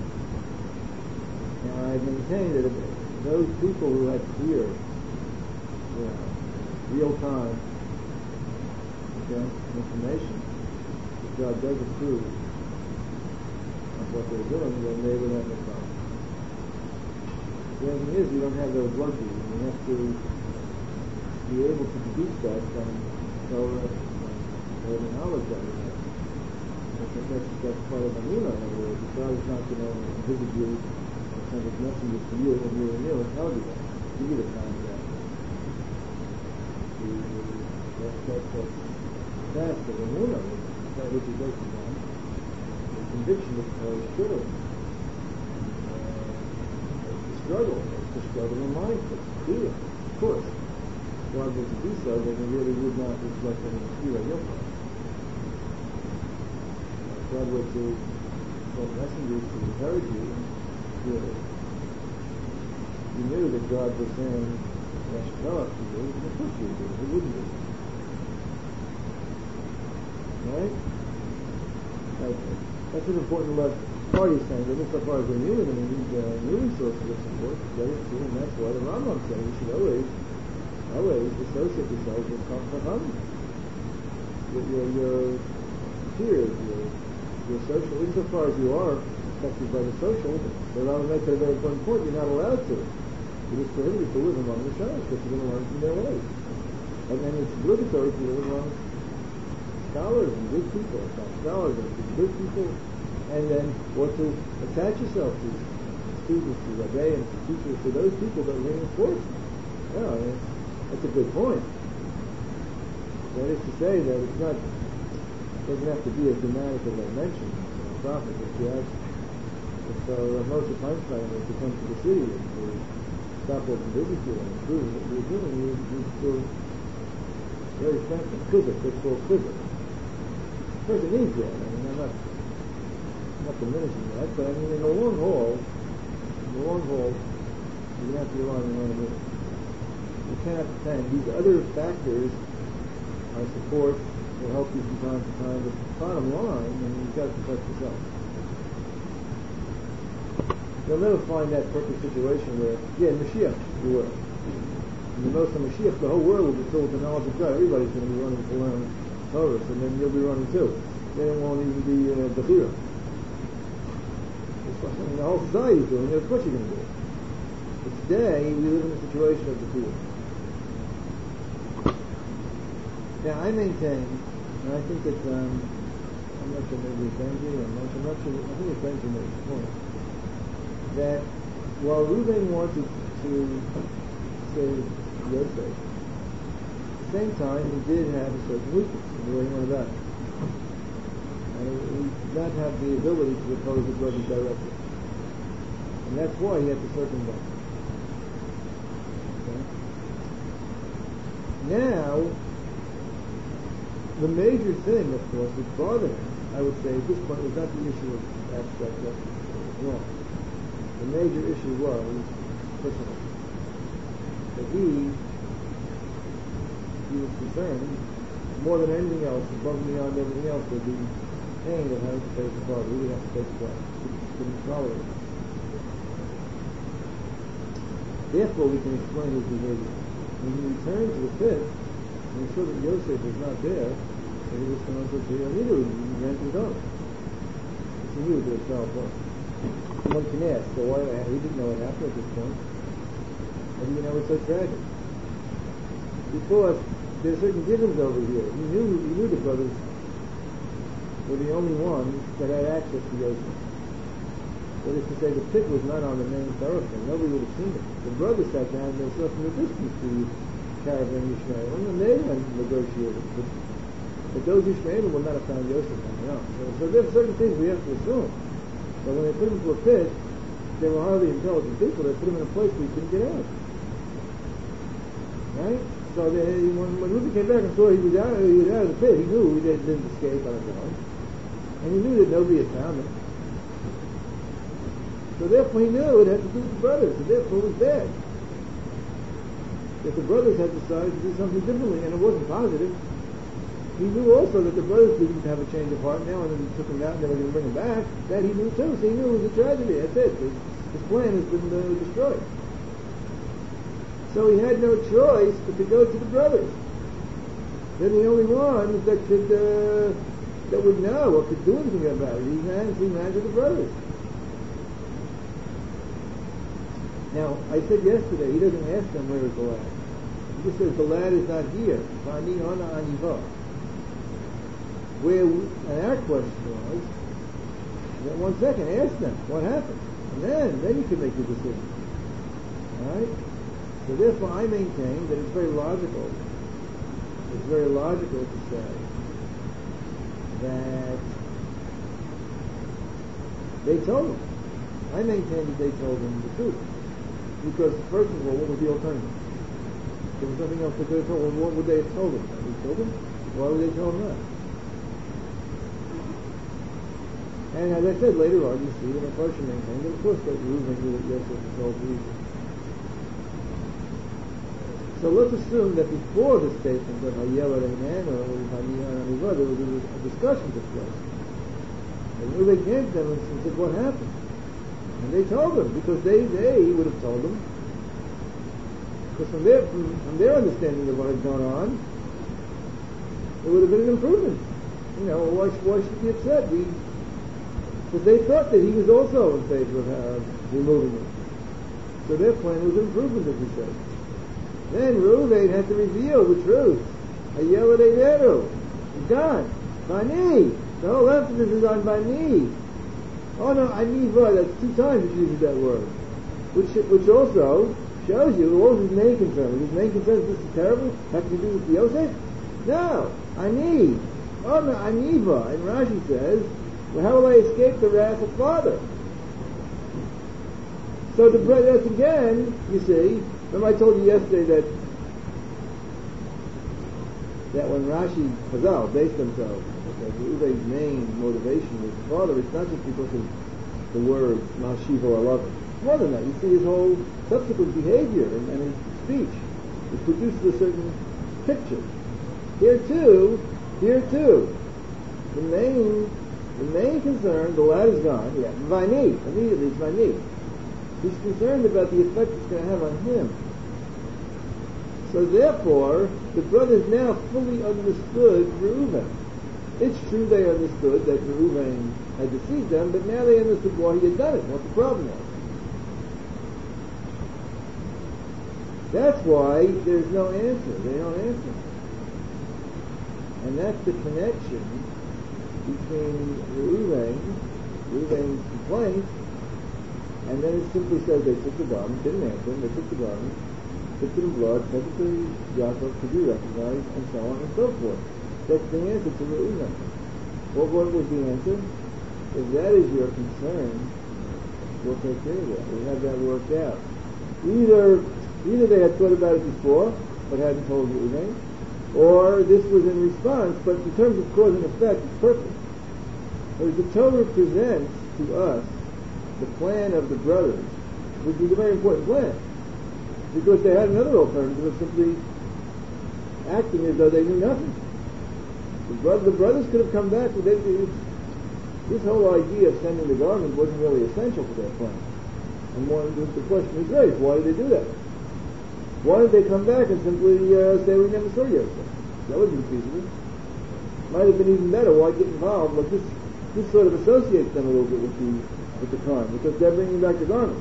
S1: Now, I maintain that if those people who had clear, you know, real-time, okay, information, that God does approve of what they're doing, then they would have no problem. The other thing is, you don't have those luxuries, and you have to be able to deduce that from Torah and the knowledge that we have. I think that's, that's part of the Amuna, in other words. God is not going to visit you and send his messengers to you and you and you and tell you that. Give you the time of that. The, that's, that's, that's fast of Amuna, that which is based upon the conviction that uh, should. Uh, it's the struggle. It's the struggle in mind. It's fear. Of course. If God was to do so, then it really would not reflect any fear on your part. God were to send messengers to encourage you, you, you knew that God was saying, I should tell us to do, and of course you would do it. He wouldn't do it. Right? Okay. That's an important lesson. Part is saying that insofar as we're new and we need uh, new resources of support, that is true, and that's why the Rambam says you should always, always associate yourselves with Chacham, with your, your peers, your Your social, insofar as you are affected by the social, the Rambam makes it a very important point. You're not allowed to. It is prohibited to live among the Shas, because you're going to learn from their ways. And then it's obligatory to live among scholars and good people, not scholars and good people, and then what to attach yourself to, students, to rabbis, to teachers, to those people that reinforce you. Yeah, that's, that's a good point. That is to say that it's not, it doesn't have to be as dramatic as I mentioned in the prophet. If you ask, if uh, Moshe Feinstein was to come to the city and to stop over and visit you and prove what you were doing, you would feel very thankful. Chizuk, it's called chizuk. The person needs that. I mean, I'm not, I'm not diminishing that, but I mean, in the long haul, in the long haul, you're going to have to rely on your own ability. You cannot depend. These other factors are support, will help you from time to time, but bottom line, I mean, you've got to protect yourself. You'll never find that perfect situation where, yeah, in Mashiach, you will. In the most of Mashiach, the whole world will be filled with the knowledge of God. Everybody's going to be running to learn Torah, and then you'll be running too. Then it won't even be uh, Bechira. I mean, the whole society is doing it. Of course you're going to do it. But today, we live in a situation of Bechira. Now, I maintain, and I think that, um, I'm not sure, maybe it's Benji, I'm not, I'm not sure, I think it's Benji made the point, that while Reuben wanted to save Yosef, at the same time, he did have a certain weakness in the way he went about it. And he did not have the ability to oppose his brothers directly. And that's why he had to circumvent. Okay? Now, the major thing, of course, which bothered him, I would say, at this point, was not the issue of abstract justice. It was wrong. The major issue was personal. That he, he was concerned, more than anything else, above and beyond everything else, with the pain of having to face the father. He would have to face the father. He couldn't tolerate it. Therefore, we can explain his behavior. When he returned to the pit, and he saw that Yosef was not there, and he was going to say, he knew he ran to his own. He knew that it was was. One can ask, so why, he didn't know what happened at this point. How do you know it's so tragic? Because there are certain givens over here. He knew, he knew the brothers were the only ones that had access to Yosef. That is to say, the pit was not on the main thoroughfare. Nobody would have seen it. The brothers sat down and they saw from the distance the caravan Yishmael, and they had negotiated. But, but those Yishmael would not have found Yosef on their own. So, so there are certain things we have to assume. But when they put him into a pit, they were highly intelligent people. They put him in a place where he couldn't get out. Right? So they, when, when Reuben came back and saw he was out, he was out of the pit, he knew he didn't, didn't escape on his own. And he knew that nobody had found him. So therefore he knew it had to do with the brothers, and therefore it was bad. That the brothers had decided to do something differently, and it wasn't positive. He knew also that the brothers didn't have a change of heart now, and then took him out and they were going to bring him back. That he knew too, so he knew it was a tragedy. That's it. His, his plan has been uh, destroyed. So he had no choice but to go to the brothers. They're the only ones that could, uh, that would know or could do anything about it. He ran, he ran to the brothers. Now, I said yesterday, he doesn't ask them where is the lad. He just says the lad is not here. Vani ana aniva. Where we, and our question was, that one second, ask them what happened, and then then you can make your decision. All right. So therefore, I maintain that it's very logical. It's very logical to say that they told him. I maintain that they told him the truth. Because, first of all, what was the alternative? There was nothing else they could have told him. What would they have told him? Have they told him? Why would they tell him that? And as I said later on, you see that a person maintained that, of course, that Reuben knew that Yosef was told to Egypt. So let's assume that before the statement of Hayela Reinan or Haniyan Aniva, there was a discussion took place. And Reuben came to them and said, what happened? And they told him, because they, they would have told him. Because from their, from, from their understanding of what had gone on, it would have been an improvement. You know, why, why should we be upset? We, because they thought that he was also in favor of uh, removing him. So their plan was an improvement, as we said. Then Reuven had to reveal the truth. Hayela Reinan. He's gone. Bani. The whole emphasis is on Bani. Oh no, Aniva, that's two times it uses that word. Which which also shows you what was his main concern. His main concern is this is terrible? Has to do with Yosef? No. Ani. Oh no, Aniva. And Rashi says, well, how will I escape the wrath of father? So the that's again, you see, remember I told you yesterday that that when Rashi Chazal based themselves, that Reuven's main motivation was the father, it's not just because of the words Malshivo I love it. More than that, you see his whole subsequent behavior and, and his speech. It produces a certain picture. Here too, here too, the main the main concern, the lad is gone, yeah, Vani, immediately it's Vani. He's concerned about the effect it's going to have on him. So therefore, the brothers now fully understood Reuven. It's true they understood that Reuven had deceived them, but now they understood why he had done it, what the problem was. That's why there's no answer. They don't answer. And that's the connection between Reuven, Reuven's complaint, and then it simply says they took the garment, didn't answer him, they took the garment, took it in blood, sent it to Yaakov to be recognized, and so on and so forth. That's the answer to Reuven. Well, what was the answer? If that is your concern, we'll take care of that. We'll have that worked out. Either either they had thought about it before, but hadn't told Reuven, or this was in response, but in terms of cause and effect, it's perfect. Because the Torah presents to us the plan of the brothers, which was a very important plan, because they had another alternative of simply acting as though they knew nothing. The, bro- the brothers could have come back with it. This whole idea of sending the garment wasn't really essential to their plan. And one, the, the question is raised, why did they do that? Why did they come back and simply uh, say we never saw Yosef? That would be feasible. Might have been even better. Why get involved? But this this sort of associates them a little bit with the with the crime, because they're bringing back the garment.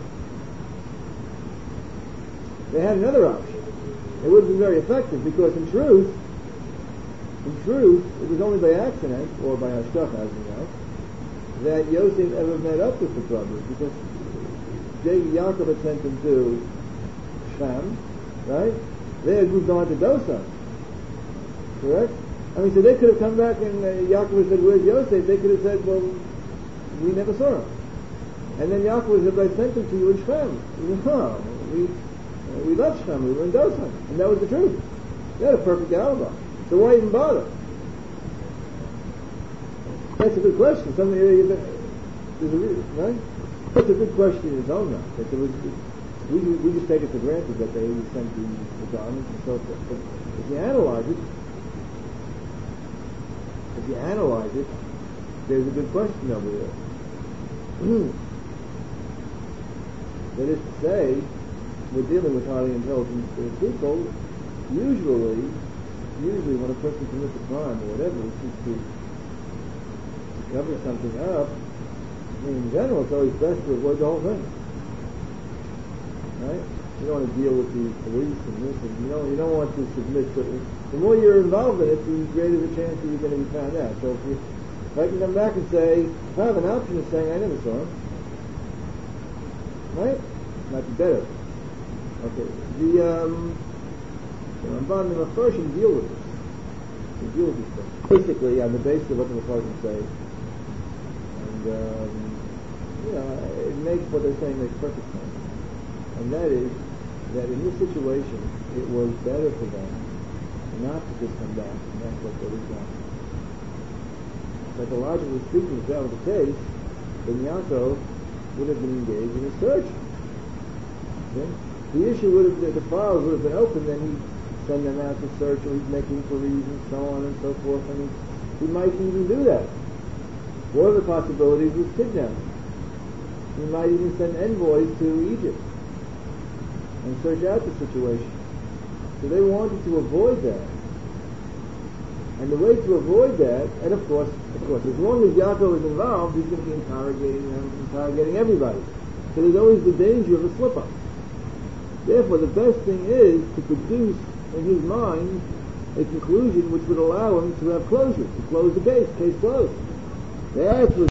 S1: They had another option. It would have been very effective, because in truth, in truth, it was only by accident, or by hashgacha, as we know, that Yosef ever met up with the brothers, because Jacob Yaakov had sent him to Shem, right? They had moved on to Dosan, correct? I mean, so they could have come back and uh, Yaakov said, "Where's Yosef?" They could have said, "Well, we never saw him." And then Yaakov said, "I sent him to you in Shem." No, we uh, we left Shem. We were in Dosan, and that was the truth. They had a perfect alibi. So why even bother? That's a good question. Something uh, there's a reason, right? That's a good question in its own right. That there was, we we just take it for granted that they sent the, the garments and so forth. But if you analyze it, if you analyze it, there's a good question over there. That is to say, we're dealing with highly intelligent uh, people. Usually, usually when a person commits a crime or whatever, it's just to, to cover something up. I mean, in general, it's always best to avoid the whole thing, right? You don't want to deal with the police and this, and you don't you don't want to submit to it. The more you're involved in it, the greater the chance that you're going to be found out. So if, you, if I can come back and say, if I have an option of saying I never saw him, right? Might be better. Okay. The um, the Ramban and the Mepharshim deal with this. They deal with this thing. Basically, on the basis of what the Mepharshim say, and um, you know, it makes what they're saying makes perfect sense. And that is that in this situation, it was better for them not to just come back, and that's what they did. Psychologically speaking, if that was the case, then Yaakov would have been engaged in a search. Okay? The issue would have, the files would have been open, then he'd send them out to search, or he'd make inquiries, and so on and so forth. I mean, he might even do that. One of the possibilities was kidnapping. He might even send envoys to Egypt and search out the situation. So they wanted to avoid that. And the way to avoid that, and of course, of course, as long as Yaakov is involved, he's going to be interrogating them, interrogating everybody. So there's always the danger of a slip-up. Therefore, the best thing is to produce in his mind a conclusion which would allow him to have closure, to close the case, case closed. The ayat was